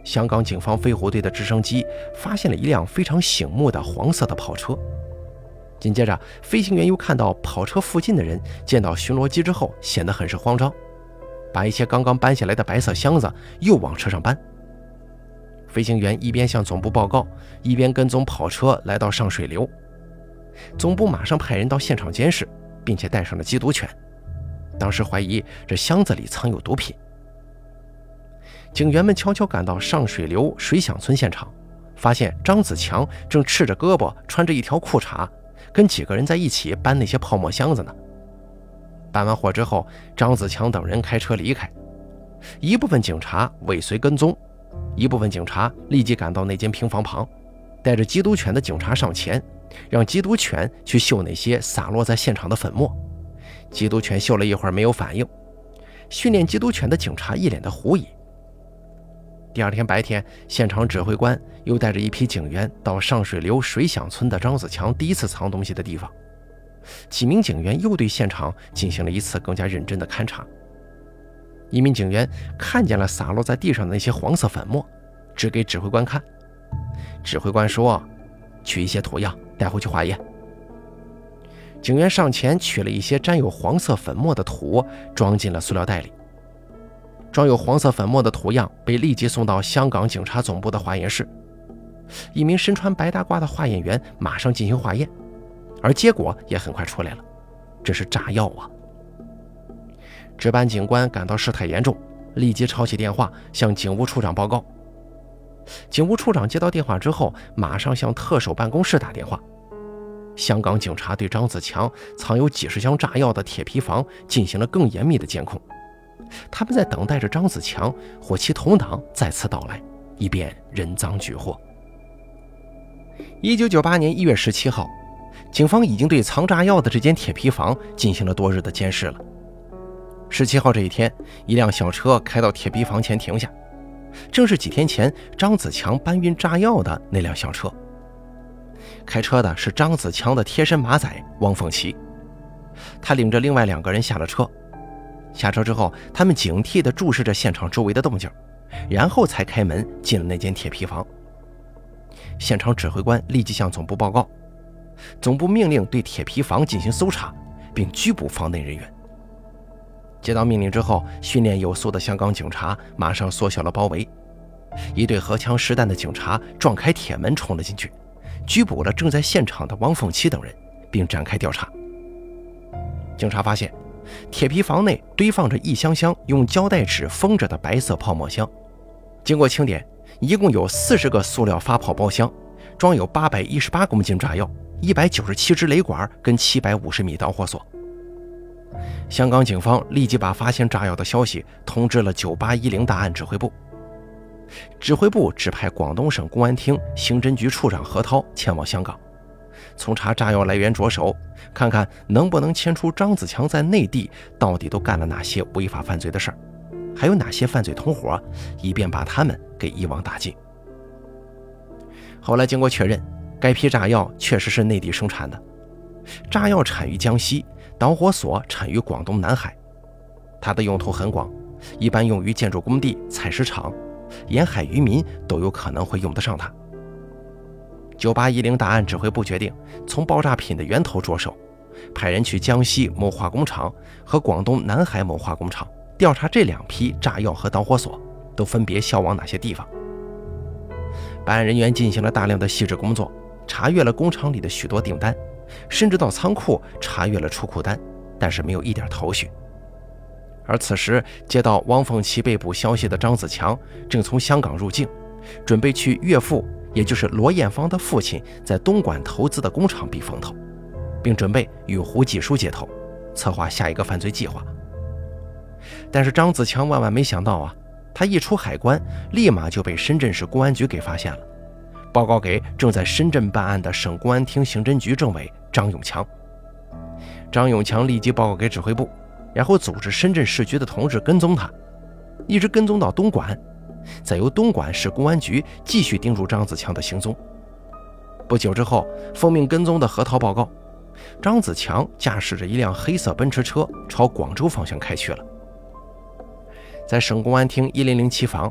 香港警方飞虎队的直升机发现了一辆非常醒目的黄色的跑车。紧接着，飞行员又看到跑车附近的人见到巡逻机之后显得很是慌张，把一些刚刚搬下来的白色箱子又往车上搬。飞行员一边向总部报告，一边跟踪跑车来到上水流。总部马上派人到现场监视，并且带上了缉毒犬。当时怀疑这箱子里藏有毒品。警员们悄悄赶到上水流水响村现场，发现张子强正赤着胳膊，穿着一条裤衩，跟几个人在一起搬那些泡沫箱子呢。搬完货之后，张子强等人开车离开，一部分警察尾随跟踪，一部分警察立即赶到那间平房旁，带着缉毒犬的警察上前，让缉毒犬去嗅那些洒落在现场的粉末。缉毒犬嗅了一会儿没有反应，训练缉毒犬的警察一脸的狐疑。第二天白天，现场指挥官又带着一批警员到上水流水响村的张子强第一次藏东西的地方。几名警员又对现场进行了一次更加认真的勘察。一名警员看见了洒落在地上的那些黄色粉末，指给指挥官看。指挥官说：“取一些土样带回去化验。”警员上前取了一些沾有黄色粉末的土，装进了塑料袋里。装有黄色粉末的土样被立即送到香港警察总部的化验室。一名身穿白大褂的化验员马上进行化验，而结果也很快出来了，这是炸药啊！值班警官感到事态严重，立即抄起电话向警务处长报告。警务处长接到电话之后，马上向特首办公室打电话。香港警察对张子强藏有几十箱炸药的铁皮房进行了更严密的监控，他们在等待着张子强或其同党再次到来，以便人赃俱获。一九九八年一月十七号，警方已经对藏炸药的这间铁皮房进行了多日的监视了。十七号这一天，一辆小车开到铁皮房前停下，正是几天前张子强搬运炸药的那辆小车。开车的是张子强的贴身马仔汪凤琪，他领着另外两个人下了车。下车之后，他们警惕地注视着现场周围的动静，然后才开门进了那间铁皮房。现场指挥官立即向总部报告，总部命令对铁皮房进行搜查，并拘捕房内人员。接到命令之后，训练有素的香港警察马上缩小了包围，一队荷枪实弹的警察撞开铁门冲了进去，拘捕了正在现场的汪凤琪等人，并展开调查。警察发现铁皮房内堆放着一箱箱用胶带纸封着的白色泡沫箱，经过清点，一共有四十个塑料发泡包厢，装有八百一十八公斤炸药、一百九十七支雷管跟七百五十米导火索。香港警方立即把发现炸药的消息通知了九八一零大案指挥部，指挥部指派广东省公安厅刑侦局处长何涛前往香港，从查炸药来源着手，看看能不能牵出张子强在内地到底都干了哪些违法犯罪的事儿，还有哪些犯罪同伙，以便把他们给一网打尽。后来经过确认，该批炸药确实是内地生产的，炸药产于江西，导火索产于广东南海，它的用途很广，一般用于建筑工地、采石场，沿海渔民都有可能会用得上它。九八一零大案指挥部决定从爆炸品的源头着手，派人去江西某化工厂和广东南海某化工厂调查这两批炸药和导火索都分别销往哪些地方。办案人员进行了大量的细致工作，查阅了工厂里的许多订单，甚至到仓库查阅了出库单，但是没有一点头绪。而此时接到汪凤琪被捕消息的张子强正从香港入境，准备去岳父也就是罗艳芳的父亲在东莞投资的工厂避风头，并准备与胡继书接头，策划下一个犯罪计划。但是张子强万万没想到啊，他一出海关，立马就被深圳市公安局给发现了，报告给正在深圳办案的省公安厅刑侦局政委张永强。张永强立即报告给指挥部，然后组织深圳市局的同志跟踪他，一直跟踪到东莞，再由东莞市公安局继续盯住张子强的行踪。不久之后，奉命跟踪的何涛报告，张子强驾驶着一辆黑色奔驰车朝广州方向开去了。在省公安厅一零零七房，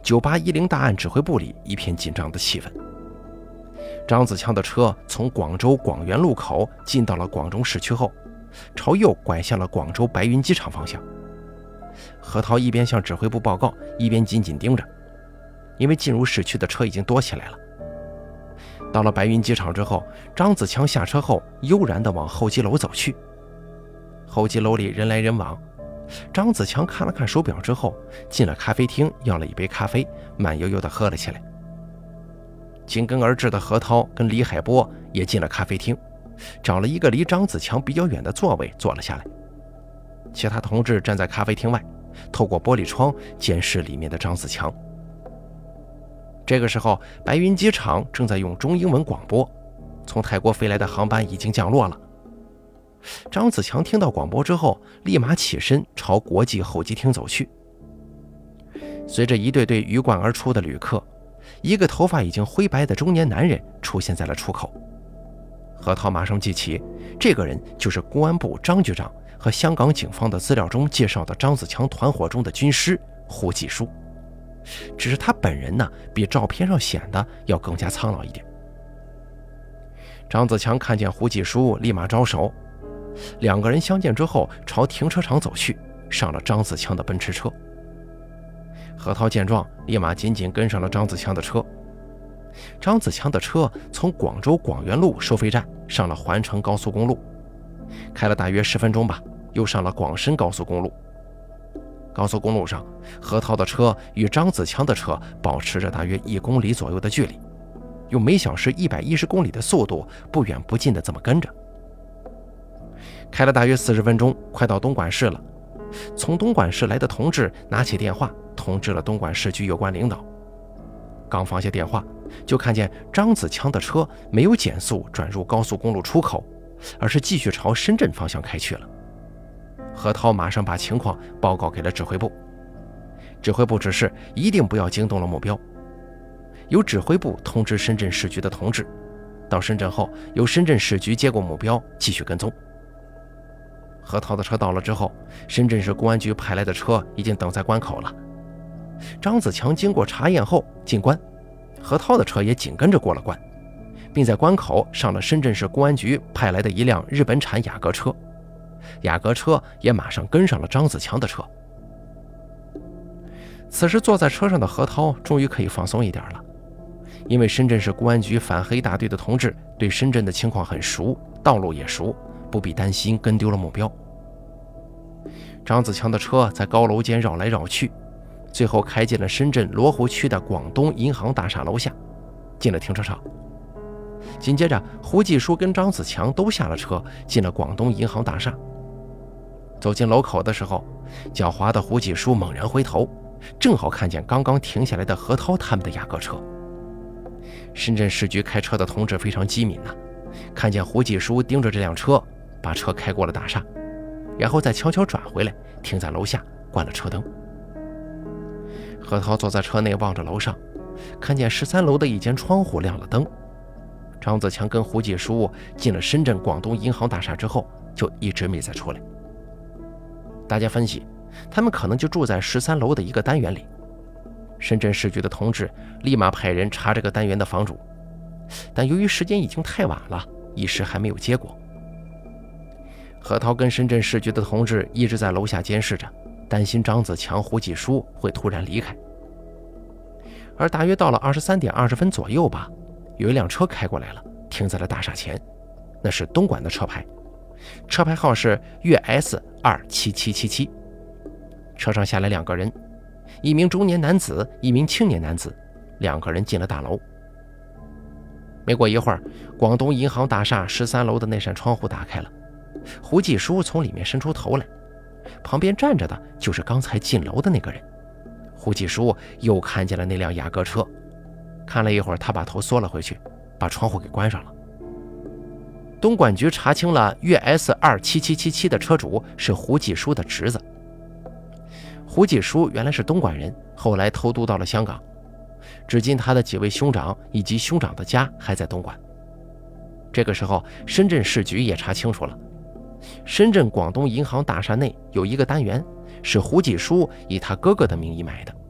九八一零大案指挥部里一片紧张的气氛。张子强的车从广州广元路口进到了广州市区后，朝右拐向了广州白云机场方向。何涛一边向指挥部报告，一边紧紧盯着，因为进入市区的车已经多起来了。到了白云机场之后，张子强下车后悠然地往候机楼走去。候机楼里人来人往，张子强看了看手表之后，进了咖啡厅，要了一杯咖啡，慢悠悠地喝了起来。紧跟而至的何涛跟李海波也进了咖啡厅，找了一个离张子强比较远的座位坐了下来。其他同志站在咖啡厅外，透过玻璃窗监视里面的张子强。这个时候，白云机场正在用中英文广播，从泰国飞来的航班已经降落了。张子强听到广播之后，立马起身朝国际候机厅走去。随着一对对鱼贯而出的旅客，一个头发已经灰白的中年男人出现在了出口。何涛马上记起，这个人就是公安部张局长和香港警方的资料中介绍的张子强团伙中的军师胡继书，只是他本人呢，比照片上显得要更加苍老一点。张子强看见胡继书，立马招手，两个人相见之后朝停车场走去，上了张子强的奔驰车。何涛见状，立马紧紧跟上了张子强的车。张子强的车从广州广元路收费站上了环城高速公路，开了大约十分钟吧，又上了广深高速公路。高速公路上，何涛的车与张子强的车保持着大约一公里左右的距离，用每小时一百一十公里的速度不远不近的这么跟着。开了大约四十分钟，快到东莞市了。从东莞市来的同志拿起电话通知了东莞市局有关领导。刚放下电话，就看见张子强的车没有减速转入高速公路出口，而是继续朝深圳方向开去了。何涛马上把情况报告给了指挥部，指挥部指示一定不要惊动了目标，由指挥部通知深圳市局的同志，到深圳后由深圳市局接过目标继续跟踪。何涛的车到了之后，深圳市公安局派来的车已经等在关口了。张子强经过查验后进关，何涛的车也紧跟着过了关，并在关口上了深圳市公安局派来的一辆日本产雅阁车，雅阁车也马上跟上了张子强的车。此时坐在车上的何涛终于可以放松一点了，因为深圳市公安局反黑大队的同志对深圳的情况很熟，道路也熟，不必担心跟丢了目标。张子强的车在高楼间绕来绕去，最后开进了深圳罗湖区的广东银行大厦楼下，进了停车场。紧接着胡继书跟张子强都下了车，进了广东银行大厦。走进楼口的时候，狡猾的胡继书猛然回头，正好看见刚刚停下来的何涛他们的雅阁车。深圳市局开车的同志非常机敏呐、啊，看见胡继书盯着这辆车，把车开过了大厦，然后再悄悄转回来，停在楼下，关了车灯。何涛坐在车内望着楼上，看见十三楼的一间窗户亮了灯。张子强跟胡继书进了深圳广东银行大厦之后，就一直没再出来。大家分析，他们可能就住在十三楼的一个单元里。深圳市局的同志立马派人查这个单元的房主，但由于时间已经太晚了，一时还没有结果。何涛跟深圳市局的同志一直在楼下监视着，担心张子强、胡继书会突然离开。而大约到了二十三点二十分左右吧，有一辆车开过来了，停在了大厦前，那是东莞的车牌，车牌号是粤 S 二七七七七。车上下来两个人，一名中年男子，一名青年男子，两个人进了大楼。没过一会儿，广东银行大厦十三楼的那扇窗户打开了，胡继书从里面伸出头来，旁边站着的就是刚才进楼的那个人。胡继书又看见了那辆雅阁车，看了一会儿，他把头缩了回去，把窗户给关上了。东莞局查清了粤 S 二七七七七的车主是胡继书的侄子。胡继书原来是东莞人，后来偷渡到了香港，至今他的几位兄长以及兄长的家还在东莞。这个时候深圳市局也查清楚了，深圳广东银行大厦内有一个单元是胡继书以他哥哥的名义买的，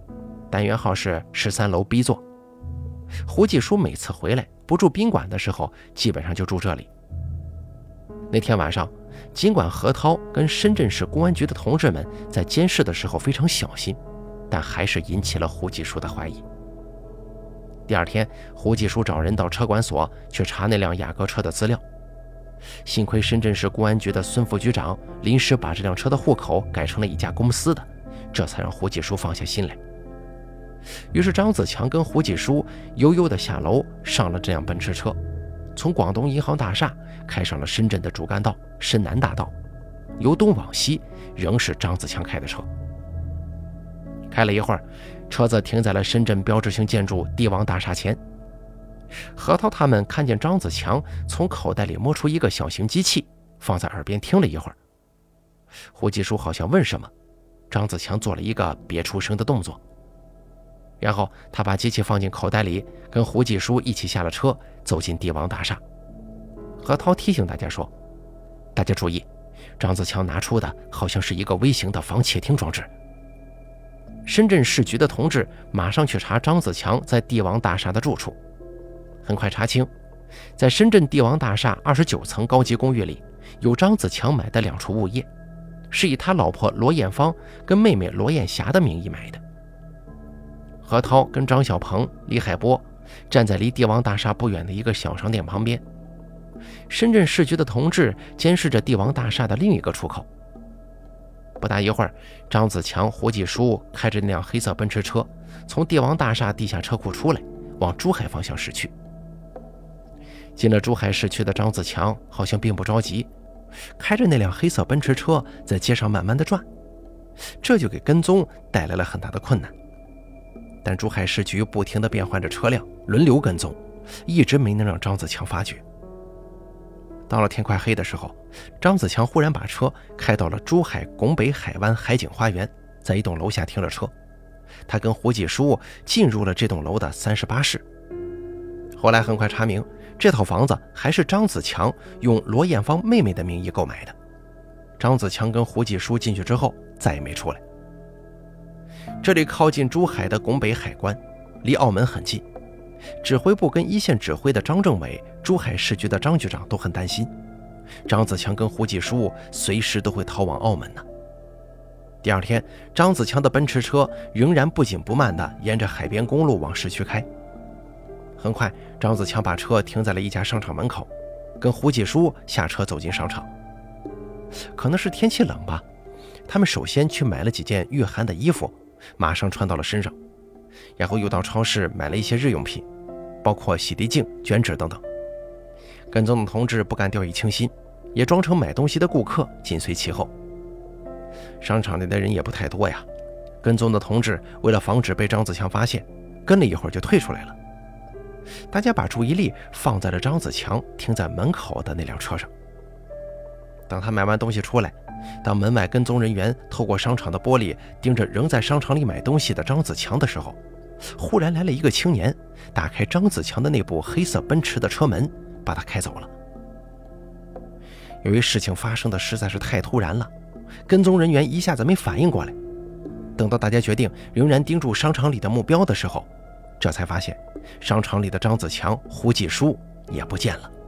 单元号是十三楼 B 座。胡继书每次回来不住宾馆的时候，基本上就住这里。那天晚上，尽管何涛跟深圳市公安局的同志们在监视的时候非常小心，但还是引起了胡继书的怀疑。第二天，胡继书找人到车管所去查那辆雅阁车的资料，幸亏深圳市公安局的孙副局长临时把这辆车的户口改成了一家公司的，这才让胡继书放下心来。于是张子强跟胡继书悠悠地下楼，上了这辆奔驰车，从广东银行大厦开上了深圳的主干道深南大道，由东往西仍是张子强开的车。开了一会儿，车子停在了深圳标志性建筑帝王大厦前。何涛他们看见张子强从口袋里摸出一个小型机器，放在耳边听了一会儿。胡继书好像问什么，张子强做了一个别出声的动作，然后他把机器放进口袋里，跟胡继书一起下了车，走进帝王大厦。何涛提醒大家说，大家注意，张子强拿出的好像是一个微型的防窃听装置。深圳市局的同志马上去查张子强在帝王大厦的住处，很快查清，在深圳帝王大厦二十九层高级公寓里，有张子强买的两处物业，是以他老婆罗艳芳跟妹妹罗艳霞的名义买的。何涛跟张小鹏、李海波站在离帝王大厦不远的一个小商店旁边，深圳市局的同志监视着帝王大厦的另一个出口。不大一会儿，张子强、胡继书开着那辆黑色奔驰车从帝王大厦地下车库出来，往珠海方向驶去。进了珠海市区的张子强好像并不着急，开着那辆黑色奔驰车在街上慢慢的转，这就给跟踪带来了很大的困难。但珠海市局不停地变换着车辆，轮流跟踪，一直没能让张子强发觉。到了天快黑的时候，张子强忽然把车开到了珠海拱北海湾海景花园，在一栋楼下停了车。他跟胡继书进入了这栋楼的三十八室。后来很快查明，这套房子还是张子强用罗艳芳妹妹的名义购买的。张子强跟胡继书进去之后再也没出来。这里靠近珠海的拱北海关，离澳门很近，指挥部跟一线指挥的张政委、珠海市局的张局长都很担心，张子强跟胡继书随时都会逃往澳门呢。第二天，张子强的奔驰车仍然不紧不慢地沿着海边公路往市区开。很快，张子强把车停在了一家商场门口，跟胡继书下车走进商场。可能是天气冷吧，他们首先去买了几件御寒的衣服，马上穿到了身上，然后又到超市买了一些日用品，包括洗涤精、卷纸等等。跟踪的同志不敢掉以轻心，也装成买东西的顾客紧随其后。商场里的人也不太多呀，跟踪的同志为了防止被张子强发现，跟了一会儿就退出来了。大家把注意力放在了张子强停在门口的那辆车上。当他买完东西出来，当门外跟踪人员透过商场的玻璃盯着仍在商场里买东西的张子强的时候，忽然来了一个青年，打开张子强的那部黑色奔驰的车门，把他开走了。由于事情发生的实在是太突然了，跟踪人员一下子没反应过来。等到大家决定仍然盯住商场里的目标的时候，这才发现商场里的张子强、胡继书也不见了。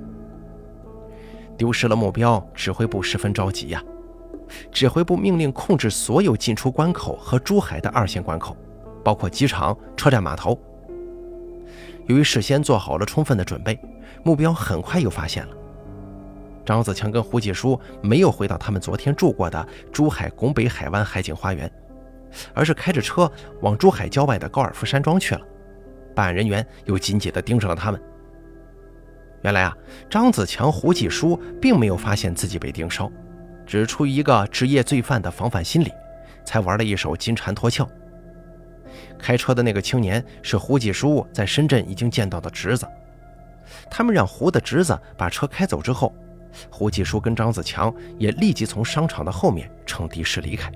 丢失了目标，指挥部十分着急呀、啊。指挥部命令控制所有进出关口和珠海的二线关口，包括机场、车站码头。由于事先做好了充分的准备，目标很快又发现了。张子强跟胡继书没有回到他们昨天住过的珠海拱北海湾海景花园，而是开着车往珠海郊外的高尔夫山庄去了。办案人员又紧紧地盯上了他们。原来啊，张子强、胡继书并没有发现自己被盯梢，只是出于一个职业罪犯的防范心理，才玩了一手金蝉脱壳。开车的那个青年是胡继书在深圳已经见到的侄子，他们让胡的侄子把车开走之后，胡继书跟张子强也立即从商场的后面乘的士离开。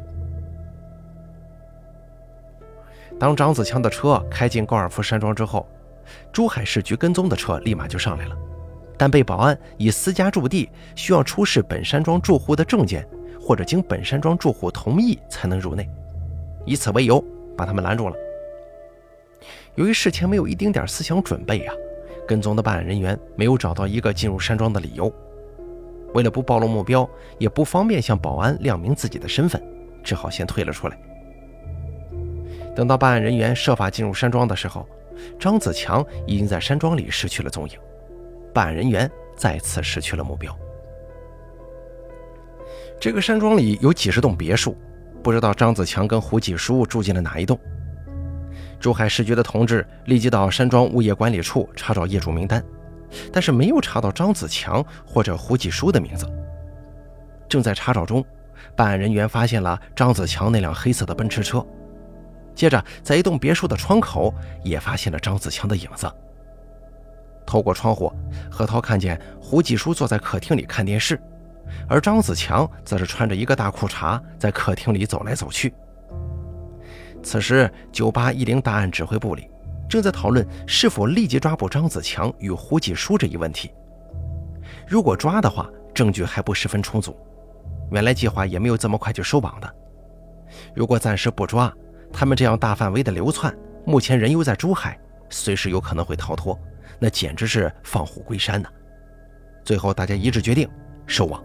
当张子强的车开进高尔夫山庄之后，珠海市局跟踪的车立马就上来了，但被保安以私家驻地需要出示本山庄住户的证件，或者经本山庄住户同意才能入内，以此为由把他们拦住了。 由于事前没有一丁点思想准备啊，跟踪的办案人员没有找到一个进入山庄的理由。为了不暴露目标，也不方便向保安亮明自己的身份，只好先退了出来。等到办案人员设法进入山庄的时候，张子强已经在山庄里失去了踪影，办案人员再次失去了目标。这个山庄里有几十栋别墅，不知道张子强跟胡继书住进了哪一栋。珠海市局的同志立即到山庄物业管理处查找业主名单，但是没有查到张子强或者胡继书的名字。正在查找中，办案人员发现了张子强那辆黑色的奔驰车，接着在一栋别墅的窗口也发现了张子强的影子。透过窗户，何涛看见胡继书坐在客厅里看电视，而张子强则是穿着一个大裤衩在客厅里走来走去。此时九八一零大案指挥部里正在讨论是否立即抓捕张子强与胡继书这一问题。如果抓的话，证据还不十分充足，原来计划也没有这么快就收网的。如果暂时不抓，他们这样大范围的流窜，目前人又在珠海，随时有可能会逃脱，那简直是放虎归山呐。最后大家一致决定收网。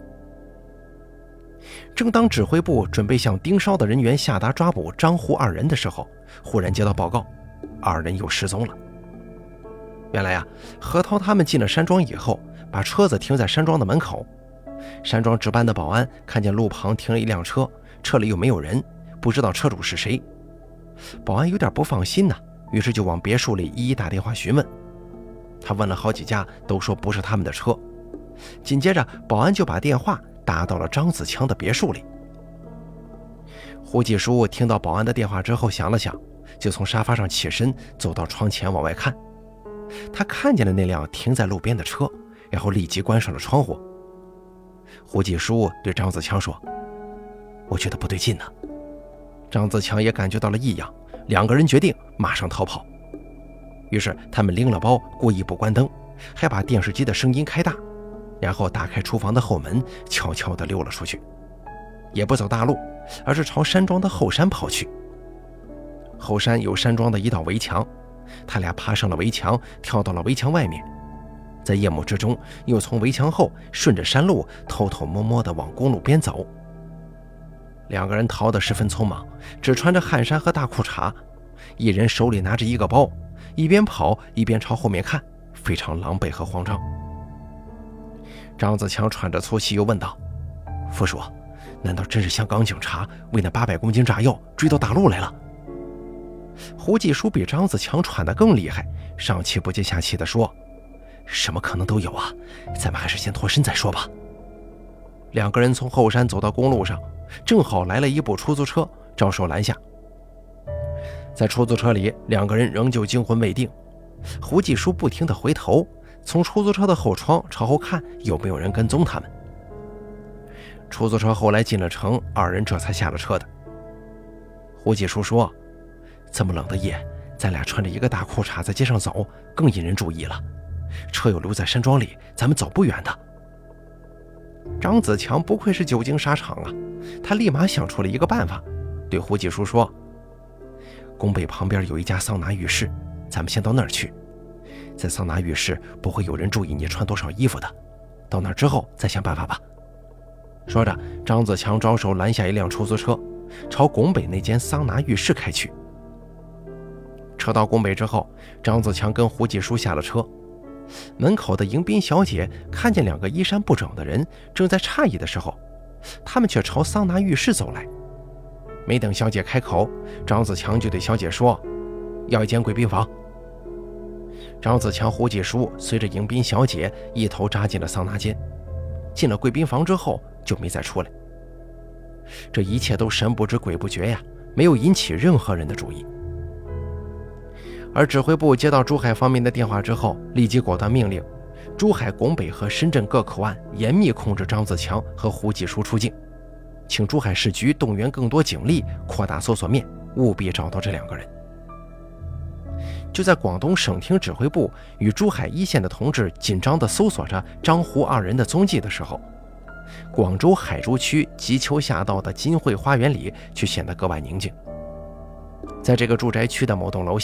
正当指挥部准备向盯梢的人员下达抓捕张胡二人的时候，忽然接到报告，二人又失踪了。原来啊，何涛他们进了山庄以后，把车子停在山庄的门口。山庄值班的保安看见路旁停了一辆车，车里又没有人，不知道车主是谁。保安有点不放心呢，于是就往别墅里一一打电话询问。他问了好几家，都说不是他们的车。紧接着保安就把电话打到了张子强的别墅里。胡继书听到保安的电话之后想了想，就从沙发上起身走到窗前往外看。他看见了那辆停在路边的车，然后立即关上了窗户。胡继书对张子强说：我觉得不对劲呢。张子强也感觉到了异样，两个人决定马上逃跑。于是他们拎了包，故意不关灯，还把电视机的声音开大，然后打开厨房的后门，悄悄地溜了出去，也不走大路，而是朝山庄的后山跑去。后山有山庄的一道围墙，他俩爬上了围墙，跳到了围墙外面，在夜幕之中又从围墙后顺着山路偷偷摸摸地往公路边走。两个人逃得十分匆忙，只穿着汗衫和大裤衩，一人手里拿着一个包，一边跑一边朝后面看，非常狼狈和慌张。张子强喘着粗气又问道：傅叔，难道真是香港警察为那八百公斤炸药追到大陆来了？胡继书比张子强喘得更厉害，上气不接下气地说：什么可能都有啊，咱们还是先脱身再说吧。两个人从后山走到公路上，正好来了一部出租车，招手拦下。在出租车里，两个人仍旧惊魂未定。胡继书不停地回头，从出租车的后窗朝后看有没有人跟踪他们。出租车后来进了城，二人这才下了车的。胡继书说：这么冷的夜，咱俩穿着一个大裤衩在街上走，更引人注意了。车又留在山庄里，咱们走不远的。张子强不愧是久经沙场啊，他立马想出了一个办法，对胡继书说：宫北旁边有一家桑拿浴室，咱们先到那儿去。在桑拿浴室不会有人注意你穿多少衣服的，到那儿之后再想办法吧。说着，张子强招手拦下一辆出租车，朝宫北那间桑拿浴室开去。车到宫北之后，张子强跟胡继书下了车。门口的迎宾小姐看见两个衣衫不整的人，正在诧异的时候，他们却朝桑拿浴室走来。没等小姐开口，张子强就对小姐说：要一间贵宾房。张子强、胡继书随着迎宾小姐一头扎进了桑拿间，进了贵宾房之后就没再出来。这一切都神不知鬼不觉呀，没有引起任何人的注意。而指挥部接到珠海方面的电话之后，立即果断命令珠海、拱北和深圳各口岸严密控制张子强和胡继书出境，请珠海市局动员更多警力，扩大搜索面，务必找到这两个人。就在广东省厅指挥部与珠海一线的同志紧张地搜索着张胡二人的踪迹的时候，广州海珠区吉丘下道的金汇花园里却显得格外宁静。在这个住宅区的某栋楼下，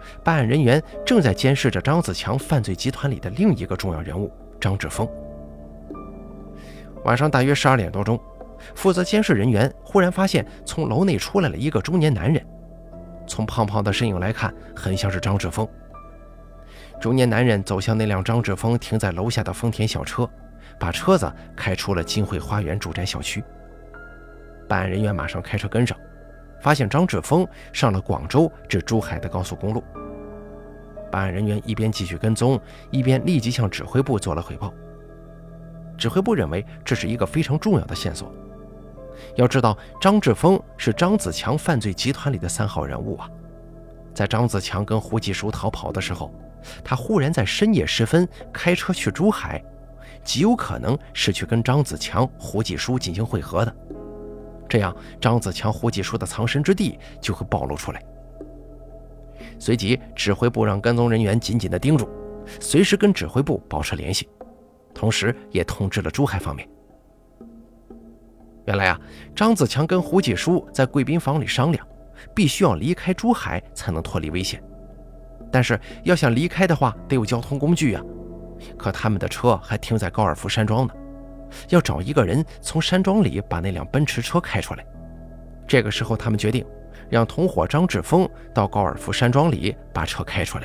办案人员正在监视着张子强犯罪集团里的另一个重要人物张志峰。晚上大约十二点多钟，负责监视人员忽然发现从楼内出来了一个中年男人，从胖胖的身影来看，很像是张志峰。中年男人走向那辆张志峰停在楼下的丰田小车，把车子开出了金汇花园住宅小区。办案人员马上开车跟上，发现张志峰上了广州至珠海的高速公路。办案人员一边继续跟踪，一边立即向指挥部做了汇报。指挥部认为这是一个非常重要的线索。要知道，张志峰是张子强犯罪集团里的三号人物啊。在张子强跟胡继书逃跑的时候，他忽然在深夜时分开车去珠海，极有可能是去跟张子强、胡继书进行会合的。这样，张子强、胡继书的藏身之地就会暴露出来。随即，指挥部让跟踪人员紧紧地盯住，随时跟指挥部保持联系，同时也通知了珠海方面。原来啊，张子强跟胡继书在贵宾房里商量，必须要离开珠海才能脱离危险。但是要想离开的话，得有交通工具啊。可他们的车还停在高尔夫山庄呢，要找一个人从山庄里把那辆奔驰车开出来。这个时候，他们决定让同伙张志峰到高尔夫山庄里把车开出来。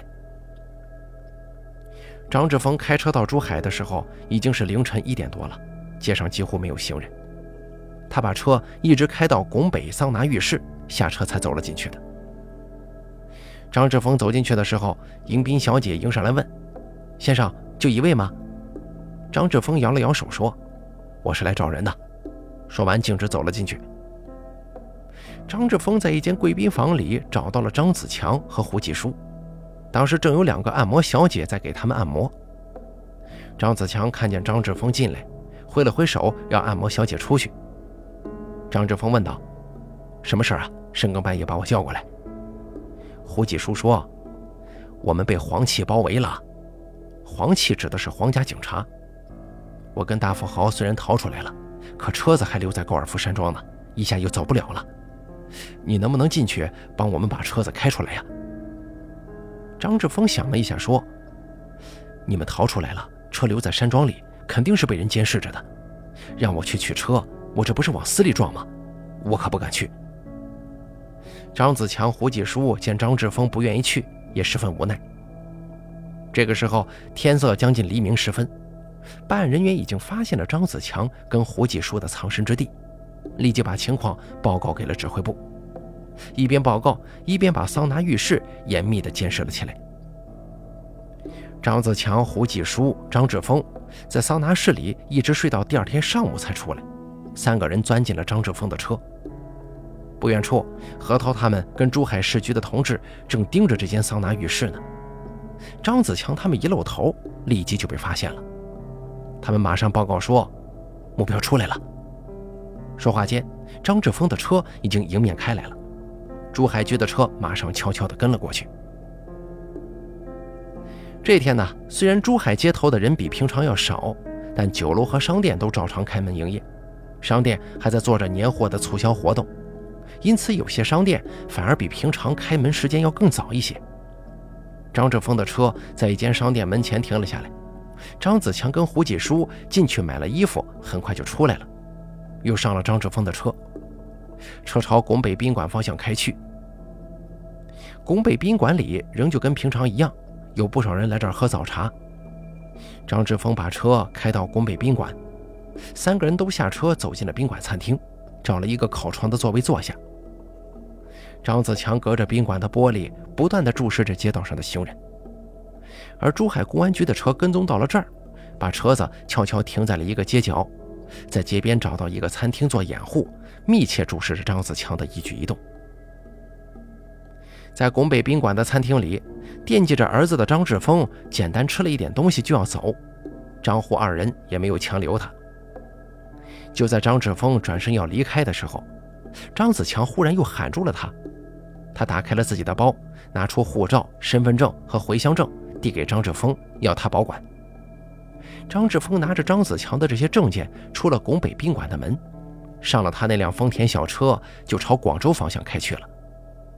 张志峰开车到珠海的时候，已经是凌晨一点多了，街上几乎没有行人。他把车一直开到拱北桑拿浴室，下车才走了进去的。张志峰走进去的时候，迎宾小姐迎上来问：“先生，就一位吗？”张志峰摇了摇手说：“我是来找人的。”说完径直走了进去。张志峰在一间贵宾房里找到了张子强和胡继书，当时正有两个按摩小姐在给他们按摩。张子强看见张志峰进来，挥了挥手让按摩小姐出去。张志峰问道：“什么事啊？深更半夜把我叫过来？”胡继书说：“我们被黄气包围了。”黄气指的是皇家警察。我跟大富豪虽然逃出来了，可车子还留在高尔夫山庄呢，一下又走不了了。你能不能进去帮我们把车子开出来呀？张志峰想了一下说：“你们逃出来了，车留在山庄里，肯定是被人监视着的。让我去取车，我这不是往死里撞吗？我可不敢去。”张子强、胡继书见张志峰不愿意去，也十分无奈。这个时候天色将近黎明时分，办案人员已经发现了张子强跟胡继书的藏身之地，立即把情况报告给了指挥部。一边报告，一边把桑拿浴室严密地监视了起来。张子强、胡继书、张志峰在桑拿室里一直睡到第二天上午才出来，三个人钻进了张志峰的车。不远处，何涛他们跟珠海市局的同志正盯着这间桑拿浴室呢。张子强他们一露头，立即就被发现了。他们马上报告说，目标出来了。说话间，张志峰的车已经迎面开来了，珠海局的车马上悄悄地跟了过去。这天呢，虽然珠海街头的人比平常要少，但酒楼和商店都照常开门营业，商店还在做着年货的促销活动，因此有些商店反而比平常开门时间要更早一些。张志峰的车在一间商店门前停了下来，张子强跟胡继书进去买了衣服，很快就出来了，又上了张志峰的车，车朝拱北宾馆方向开去。拱北宾馆里仍旧跟平常一样，有不少人来这儿喝早茶。张志峰把车开到拱北宾馆，三个人都下车走进了宾馆餐厅，找了一个靠窗的座位坐下。张子强隔着宾馆的玻璃不断地注视着街道上的行人，而珠海公安局的车跟踪到了这儿，把车子悄悄停在了一个街角，在街边找到一个餐厅做掩护，密切注视着张子强的一举一动。在拱北宾馆的餐厅里，惦记着儿子的张志峰简单吃了一点东西就要走，张胡二人也没有强留他。就在张志峰转身要离开的时候，张子强忽然又喊住了他。他打开了自己的包，拿出护照、身份证和回乡证递给张志峰，要他保管。张志峰拿着张子强的这些证件出了拱北宾馆的门，上了他那辆丰田小车，就朝广州方向开去了。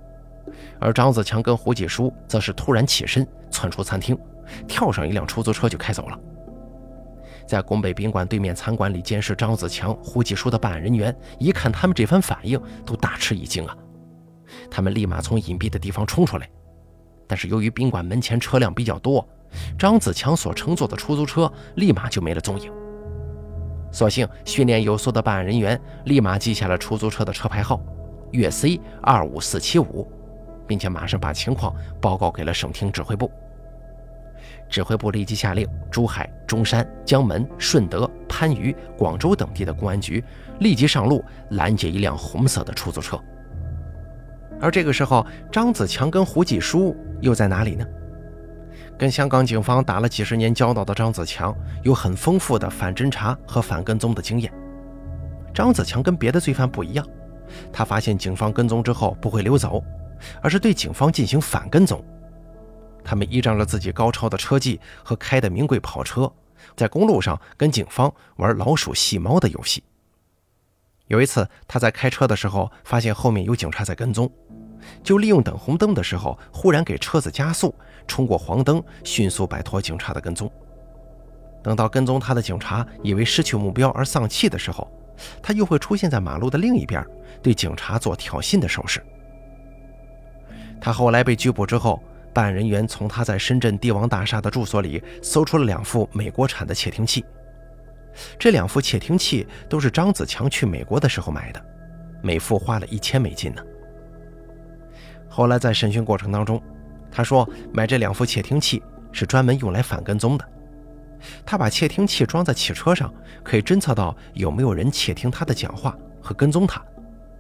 而张子强跟胡继书则是突然起身窜出餐厅，跳上一辆出租车就开走了。在拱北宾馆对面餐馆里监视张子强、胡继书的办案人员一看他们这番反应，都大吃一惊啊！他们立马从隐蔽的地方冲出来，但是由于宾馆门前车辆比较多，张子强所乘坐的出租车立马就没了踪影。所幸训练有素的办案人员立马记下了出租车的车牌号粤 C 二五四七五，并且马上把情况报告给了省厅指挥部。指挥部立即下令珠海、中山、江门、顺德、番禺、广州等地的公安局立即上路拦截一辆红色的出租车。而这个时候，张子强跟胡继书又在哪里呢？跟香港警方打了几十年交道的张子强有很丰富的反侦查和反跟踪的经验。张子强跟别的罪犯不一样，他发现警方跟踪之后不会溜走，而是对警方进行反跟踪。他们依仗着自己高超的车技和开的名贵跑车，在公路上跟警方玩老鼠戏猫的游戏。有一次他在开车的时候发现后面有警察在跟踪，就利用等红灯的时候忽然给车子加速，冲过黄灯，迅速摆脱警察的跟踪。等到跟踪他的警察以为失去目标而丧气的时候，他又会出现在马路的另一边，对警察做挑衅的手势。他后来被拘捕之后，办案人员从他在深圳帝王大厦的住所里搜出了两副美国产的窃听器。这两副窃听器都是张子强去美国的时候买的，每副花了一千美金呢。后来在审讯过程当中，他说买这两副窃听器是专门用来反跟踪的。他把窃听器装在汽车上，可以侦测到有没有人窃听他的讲话和跟踪他。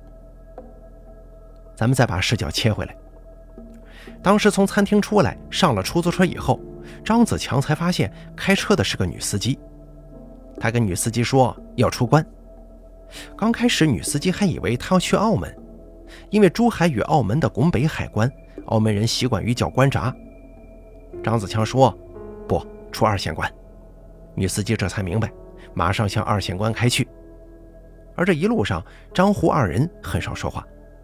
咱们再把视角切回来，当时从餐厅出来上了出租车以后，张子强才发现开车的是个女司机。他跟女司机说要出关，刚开始女司机还以为他要去澳门，因为珠海与澳门的拱北海关，澳门人习惯于叫关闸。张子强说不，出二线关。女司机这才明白，马上向二线关开去。而这一路上张胡二人很少说话。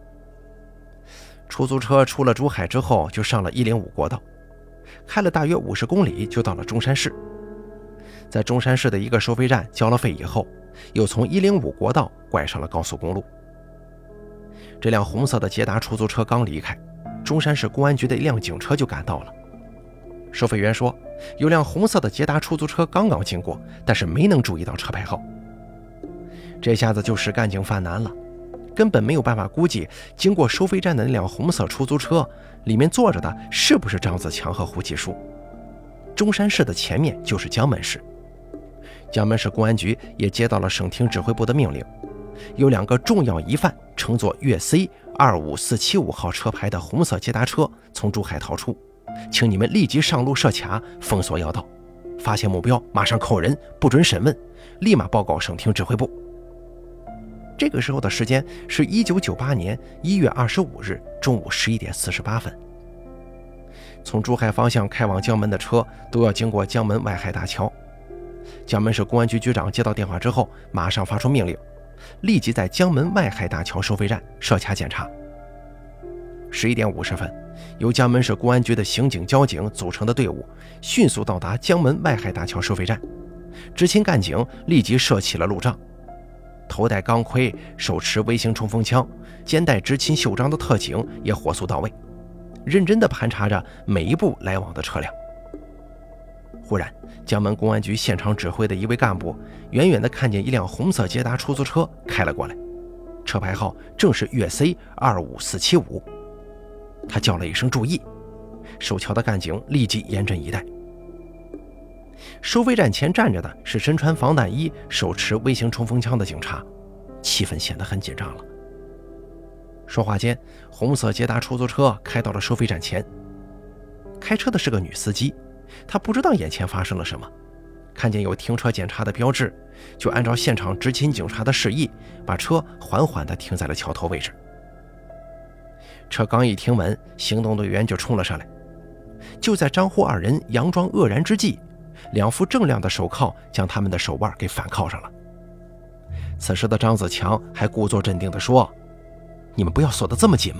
出租车出了珠海之后就上了一零五国道，开了大约五十公里就到了中山市。在中山市的一个收费站交了费以后，又从一零五国道拐上了高速公路。这辆红色的捷达出租车刚离开，中山市公安局的一辆警车就赶到了。收费员说有辆红色的捷达出租车刚刚经过，但是没能注意到车牌号。这下子就使干警犯难了，根本没有办法估计经过收费站的那辆红色出租车里面坐着的是不是张子强和胡继书。中山市的前面就是江门市，江门市公安局也接到了省厅指挥部的命令，有两个重要疑犯乘坐粤 C 二五四七五号车牌的红色捷达车从珠海逃出，请你们立即上路设卡，封锁要道，发现目标马上扣人，不准审问，立马报告省厅指挥部。这个时候的时间是一九九八年一月二十五日中午十一点四十八分。从珠海方向开往江门的车都要经过江门外海大桥。江门市公安局局长接到电话之后，马上发出命令，立即在江门外海大桥收费站设卡检查。十一点五十分，由江门市公安局的刑警、交警组成的队伍迅速到达江门外海大桥收费站，执勤干警立即设起了路障。头戴钢盔、手持微型冲锋枪、肩带执勤袖章的特警也火速到位，认真地盘查着每一部来往的车辆。忽然，江门公安局现场指挥的一位干部远远地看见一辆红色捷达出租车开了过来，车牌号正是粤 C 二五四七五。他叫了一声注意，守桥的干警立即严阵以待。收费站前站着的是身穿防弹衣、手持微型冲锋枪的警察，气氛显得很紧张了。说话间，红色捷达出租车开到了收费站前。开车的是个女司机，她不知道眼前发生了什么，看见有停车检查的标志，就按照现场执勤警察的示意，把车缓缓地停在了桥头位置。车刚一停稳，行动队员就冲了上来。就在张胡二人佯装愕然之际，两副锃亮的手铐将他们的手腕给反铐上了。此时的张子强还故作镇定地说：“你们不要锁得这么紧嘛，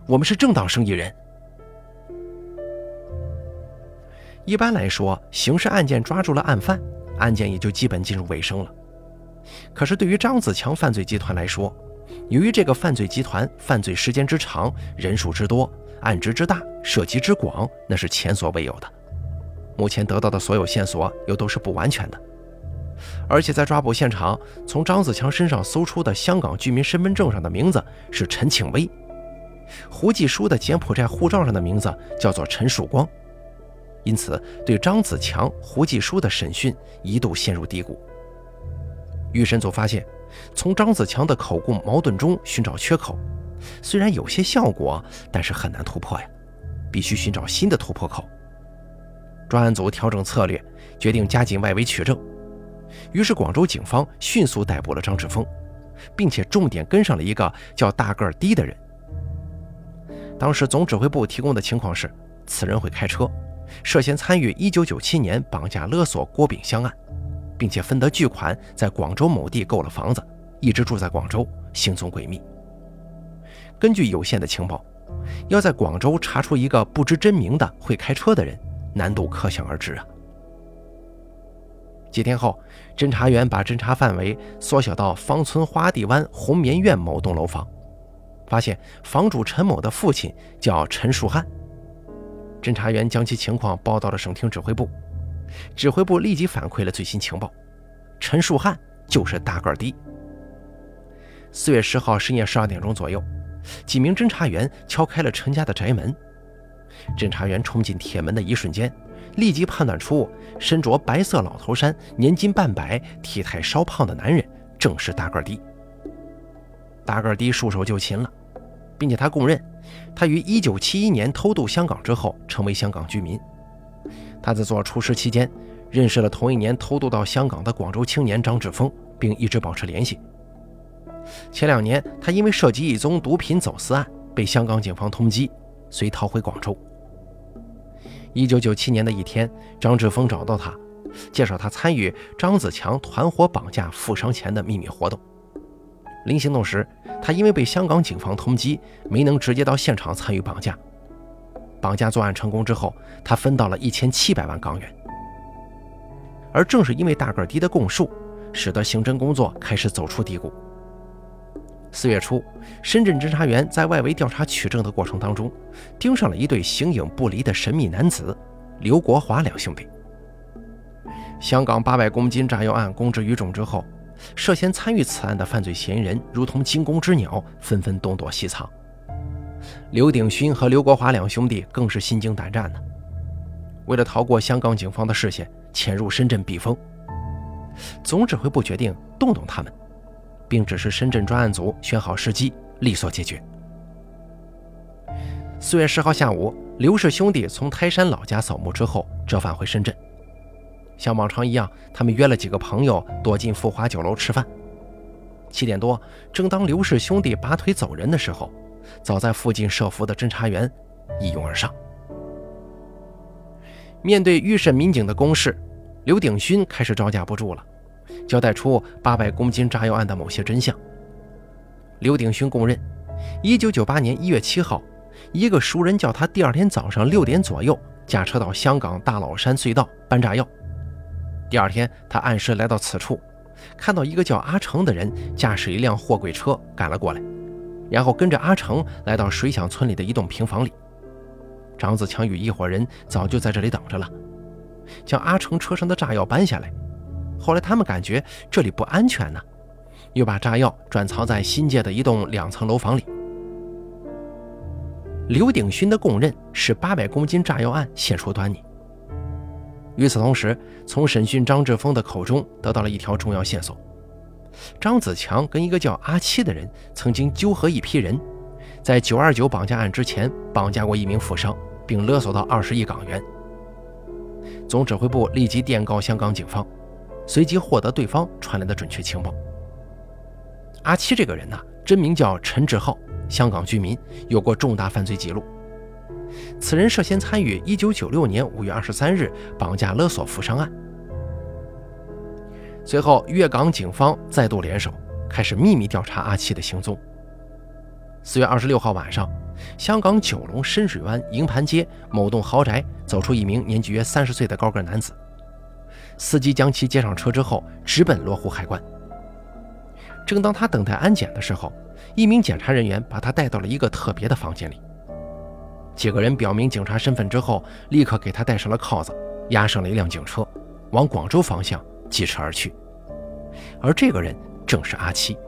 我们是正当生意人。一般来说，刑事案件抓住了案犯，案件也就基本进入尾声了。可是对于张子强犯罪集团来说，由于这个犯罪集团犯罪时间之长、人数之多、案值之大、涉及之广，那是前所未有的。目前得到的所有线索又都是不完全的，而且在抓捕现场，从张子强身上搜出的香港居民身份证上的名字是陈庆威，胡继书的柬埔寨护照上的名字叫做陈树光，因此对张子强、胡继书的审讯一度陷入低谷。预审组发现，从张子强的口供矛盾中寻找缺口，虽然有些效果，但是很难突破呀，必须寻找新的突破口。专案组调整策略，决定加紧外围取证。于是广州警方迅速逮捕了张志峰，并且重点跟上了一个叫大个儿低的人。当时总指挥部提供的情况是，此人会开车，涉嫌参与一九九七年绑架勒索郭炳湘案，并且分得巨款，在广州某地购了房子，一直住在广州，行踪诡秘。根据有限的情报，要在广州查出一个不知真名的会开车的人，难度可想而知啊。几天后，侦查员把侦查范围缩小到芳村花地湾红棉苑某栋楼房，发现房主陈某的父亲叫陈树汉。侦查员将其情况报到了省厅指挥部，指挥部立即反馈了最新情报，陈树汉就是大个儿低。四月十号深夜十二点钟左右，几名侦查员敲开了陈家的宅门。侦查员冲进铁门的一瞬间，立即判断出身着白色老头衫、年近半百、体态稍胖的男人正是大个儿低。大个儿低束手就擒了，并且他供认，他于一九七一年偷渡香港之后成为香港居民。他在做厨师期间认识了同一年偷渡到香港的广州青年张志峰，并一直保持联系。前两年他因为涉及一宗毒品走私案被香港警方通缉，随逃回广州。一九九七年的一天，张志峰找到他，介绍他参与张子强团伙绑架富商钱的秘密活动。临行动时，他因为被香港警方通缉，没能直接到现场参与绑架。绑架作案成功之后，他分到了一千七百万港元。而正是因为大个低的供述，使得刑侦工作开始走出低谷。四月初，深圳侦查员在外围调查取证的过程当中，盯上了一对形影不离的神秘男子刘国华两兄弟。香港八百公斤炸药案公之于众之后，涉嫌参与此案的犯罪嫌疑人如同惊弓之鸟，纷纷东躲西藏。刘鼎勋和刘国华两兄弟更是心惊胆战呢。为了逃过香港警方的视线，潜入深圳避风。总指挥部决定动动他们，并指示深圳专案组选好时机，力所解决。四月十号下午，刘氏兄弟从台山老家扫墓之后折返回深圳。像往常一样，他们约了几个朋友躲进富华酒楼吃饭。七点多，正当刘氏兄弟拔腿走人的时候，早在附近设伏的侦查员一拥而上。面对预审民警的攻势，刘鼎勋开始招架不住了，交代出八百公斤炸药案的某些真相。刘鼎勋供认，一九九八年一月七号，一个熟人叫他第二天早上六点左右驾车到香港大老山隧道搬炸药。第二天，他按时来到此处，看到一个叫阿成的人驾驶一辆货柜车赶了过来，然后跟着阿成来到水响村里的一栋平房里。张子强与一伙人早就在这里等着了，将阿成车上的炸药搬下来。后来他们感觉这里不安全呢，又把炸药转藏在新界的一栋两层楼房里。刘鼎勋的供认使八百公斤炸药案现出端倪。与此同时，从审讯张志峰的口中得到了一条重要线索：张子强跟一个叫阿七的人曾经纠合一批人，在九二九绑架案之前绑架过一名富商，并勒索到二十亿港元。总指挥部立即电告香港警方，随即获得对方传来的准确情报。阿七这个人呢、啊，真名叫陈志浩，香港居民，有过重大犯罪记录。此人涉嫌参与一九九六年五月二十三日绑架勒索富商案。随后，粤港警方再度联手，开始秘密调查阿七的行踪。四月二十六号晚上， 香港九龙深水湾营盘街某栋豪宅走出一名年纪约三十岁的高个男子，司机将其接上车之后直奔罗湖海关。正当他等待安检的时候，一名检查人员把他带到了一个特别的房间里。几个人表明警察身份之后，立刻给他戴上了铐子，押上了一辆警车，往广州方向疾驰而去。而这个人正是阿七。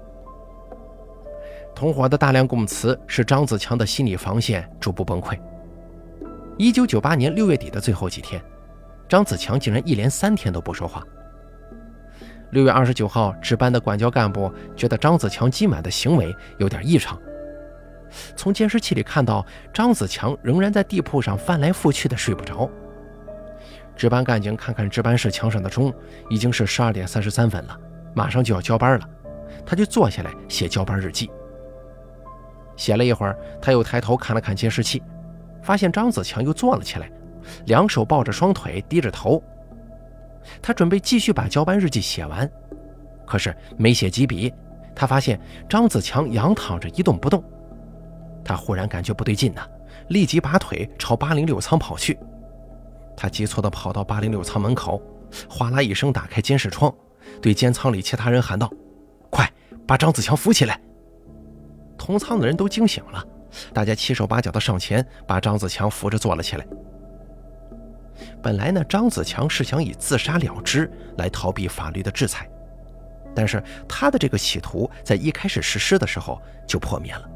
同伙的大量供词使张子强的心理防线逐步崩溃。一九九八年六月底的最后几天，张子强竟然一连三天都不说话。六月二十九号，值班的管教干部觉得张子强今晚的行为有点异常，从监视器里看到张子强仍然在地铺上翻来覆去的睡不着。值班干警看看值班室墙上的钟，已经是十二点三十三分了，马上就要交班了，他就坐下来写交班日记。写了一会儿，他又抬头看了看监视器，发现张子强又坐了起来，两手抱着双腿，低着头。他准备继续把交班日记写完，可是没写几笔，他发现张子强仰躺着一动不动。他忽然感觉不对劲了，立即拔腿朝八零六舱跑去。他急促地跑到八零六舱门口，哗啦一声打开监视窗，对监舱里其他人喊道：“快把张子强扶起来！”同舱的人都惊醒了，大家七手八脚地上前把张子强扶着坐了起来。本来呢，张子强是想以自杀了之来逃避法律的制裁，但是他的这个企图在一开始实施的时候就破灭了。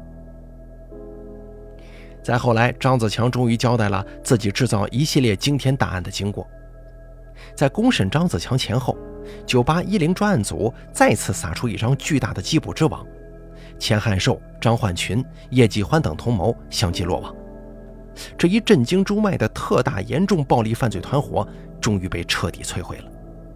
再后来，张子强终于交代了自己制造一系列惊天大案的经过。在公审张子强前后，九八一零专案组再次撒出一张巨大的缉捕之网，钱汉寿、张焕群、叶继欢等同谋相继落网。这一震惊中外的特大严重暴力犯罪团伙终于被彻底摧毁了。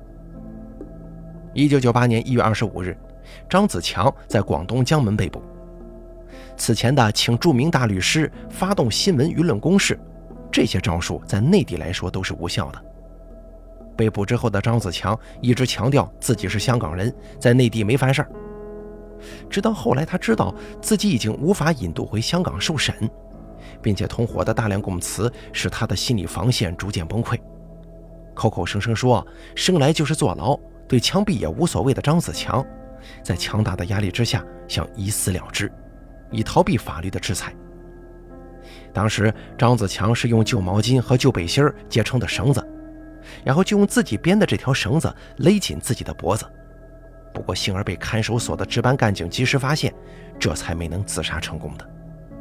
一九九八年一月二十五日，张子强在广东江门被捕。此前的请著名大律师、发动新闻舆论攻势，这些招数在内地来说都是无效的。被捕之后的张子强一直强调自己是香港人，在内地没犯事儿。直到后来他知道自己已经无法引渡回香港受审，并且同伙的大量供词使他的心理防线逐渐崩溃。口口声声说生来就是坐牢，对枪毙也无所谓的张子强，在强大的压力之下想以死了之，以逃避法律的制裁。当时张子强是用旧毛巾和旧背心结成的绳子，然后就用自己编的这条绳子勒紧自己的脖子。不过幸而被看守所的值班干警及时发现，这才没能自杀成功的。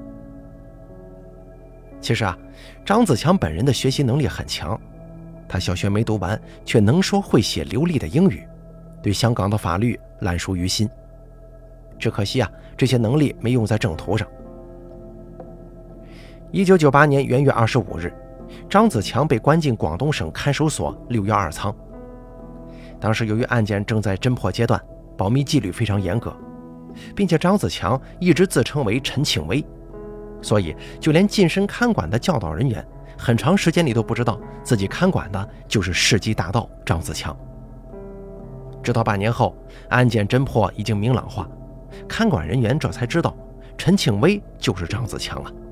其实啊，张子强本人的学习能力很强，他小学没读完，却能说会写流利的英语，对香港的法律烂熟于心。只可惜啊，这些能力没用在正途上。一九九八年元月二十五日，张子强被关进广东省看守所六一二舱。当时由于案件正在侦破阶段，保密纪律非常严格，并且张子强一直自称为陈庆威，所以就连近身看管的教导人员很长时间里都不知道自己看管的就是世纪大盗张子强。直到半年后，案件侦破已经明朗化，看管人员这才知道陈庆威就是张子强啊。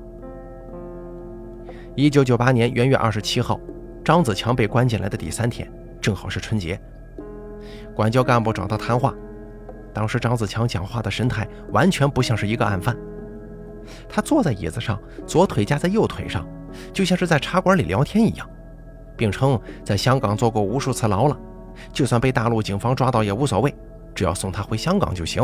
一九九八年元月二十七号，张子强被关进来的第三天，正好是春节。管教干部找他谈话，当时张子强讲话的神态完全不像是一个案犯。他坐在椅子上，左腿夹在右腿上，就像是在茶馆里聊天一样，并称在香港坐过无数次牢了，就算被大陆警方抓到也无所谓，只要送他回香港就行。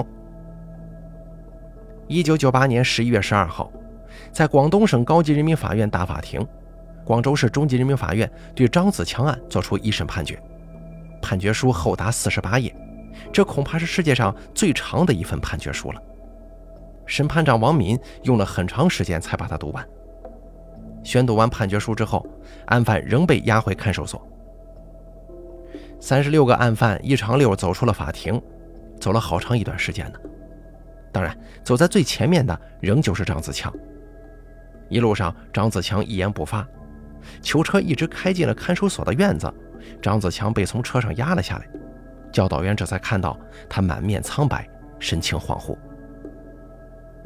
一九九八年十一月十二号，在广东省高级人民法院大法庭，广州市中级人民法院对张子强案作出一审判决。判决书厚达四十八页，这恐怕是世界上最长的一份判决书了。审判长王敏用了很长时间才把它读完。宣读完判决书之后，案犯仍被押回看守所。三十六个案犯一长溜走出了法庭，走了好长一段时间呢。当然，走在最前面的仍旧是张子强。一路上，张子强一言不发，囚车一直开进了看守所的院子，张子强被从车上压了下来，教导员这才看到他满面苍白，神情恍惚。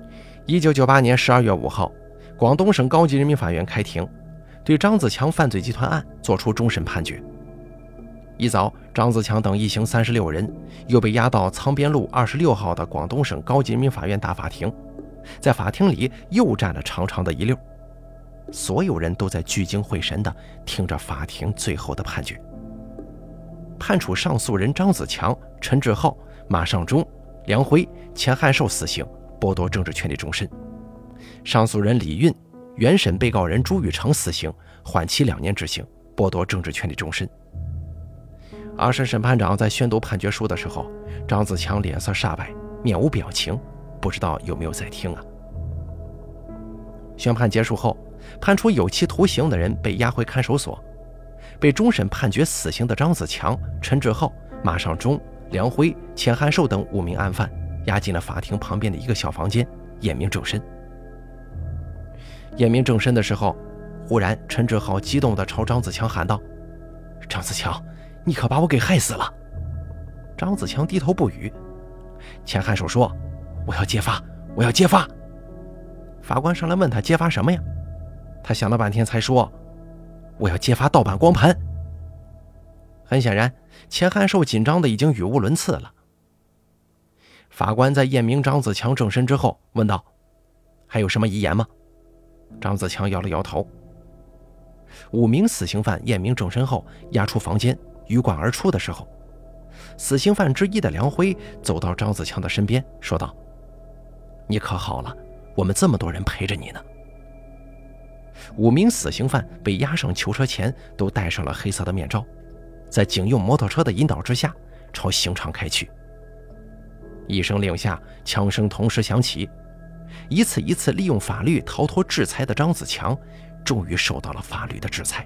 一九九八年十二月五号，广东省高级人民法院开庭，对张子强犯罪集团案作出终审判决。一早，张子强等一行三十六人又被押到仓边路二十六号的广东省高级人民法院大法庭，在法庭里又站了长长的一溜，所有人都在聚精会神地听着法庭最后的判决。判处上诉人张子强、陈志浩、马尚忠、梁辉、钱汉寿死刑，剥夺政治权利终身；上诉人李运、原审被告人朱宇成死刑，缓期两年执行，剥夺政治权利终身。二审审判长在宣读判决书的时候，张子强脸色煞白，面无表情，不知道有没有在听啊。宣判结束后，判处有期徒刑的人被押回看守所，被终审判决死刑的张子强、陈志浩、马尚忠、梁辉、钱汉寿等五名案犯押进了法庭旁边的一个小房间，验明正身。验明正身的时候，忽然陈志浩激动地朝张子强喊道：“张子强，你可把我给害死了！”张子强低头不语。钱汉寿说：“我要揭发，我要揭发。”法官上来问他揭发什么呀？他想了半天才说：“我要揭发盗版光盘。”很显然，钱汉寿紧张的已经语无伦次了。法官在验明张子强正身之后问道：“还有什么遗言吗？”张子强摇了摇头。五名死刑犯验明正身后押出房间，鱼贯而出的时候，死刑犯之一的梁辉走到张子强的身边说道：“你可好了，我们这么多人陪着你呢。”五名死刑犯被押上囚车前都戴上了黑色的面罩，在警用摩托车的引导之下朝刑场开去。一声令下，枪声同时响起，一次一次利用法律逃脱制裁的张子强终于受到了法律的制裁。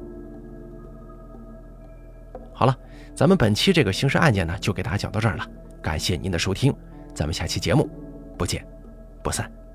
好了，咱们本期这个刑事案件呢，就给大家讲到这儿了，感谢您的收听，咱们下期节目不见不散。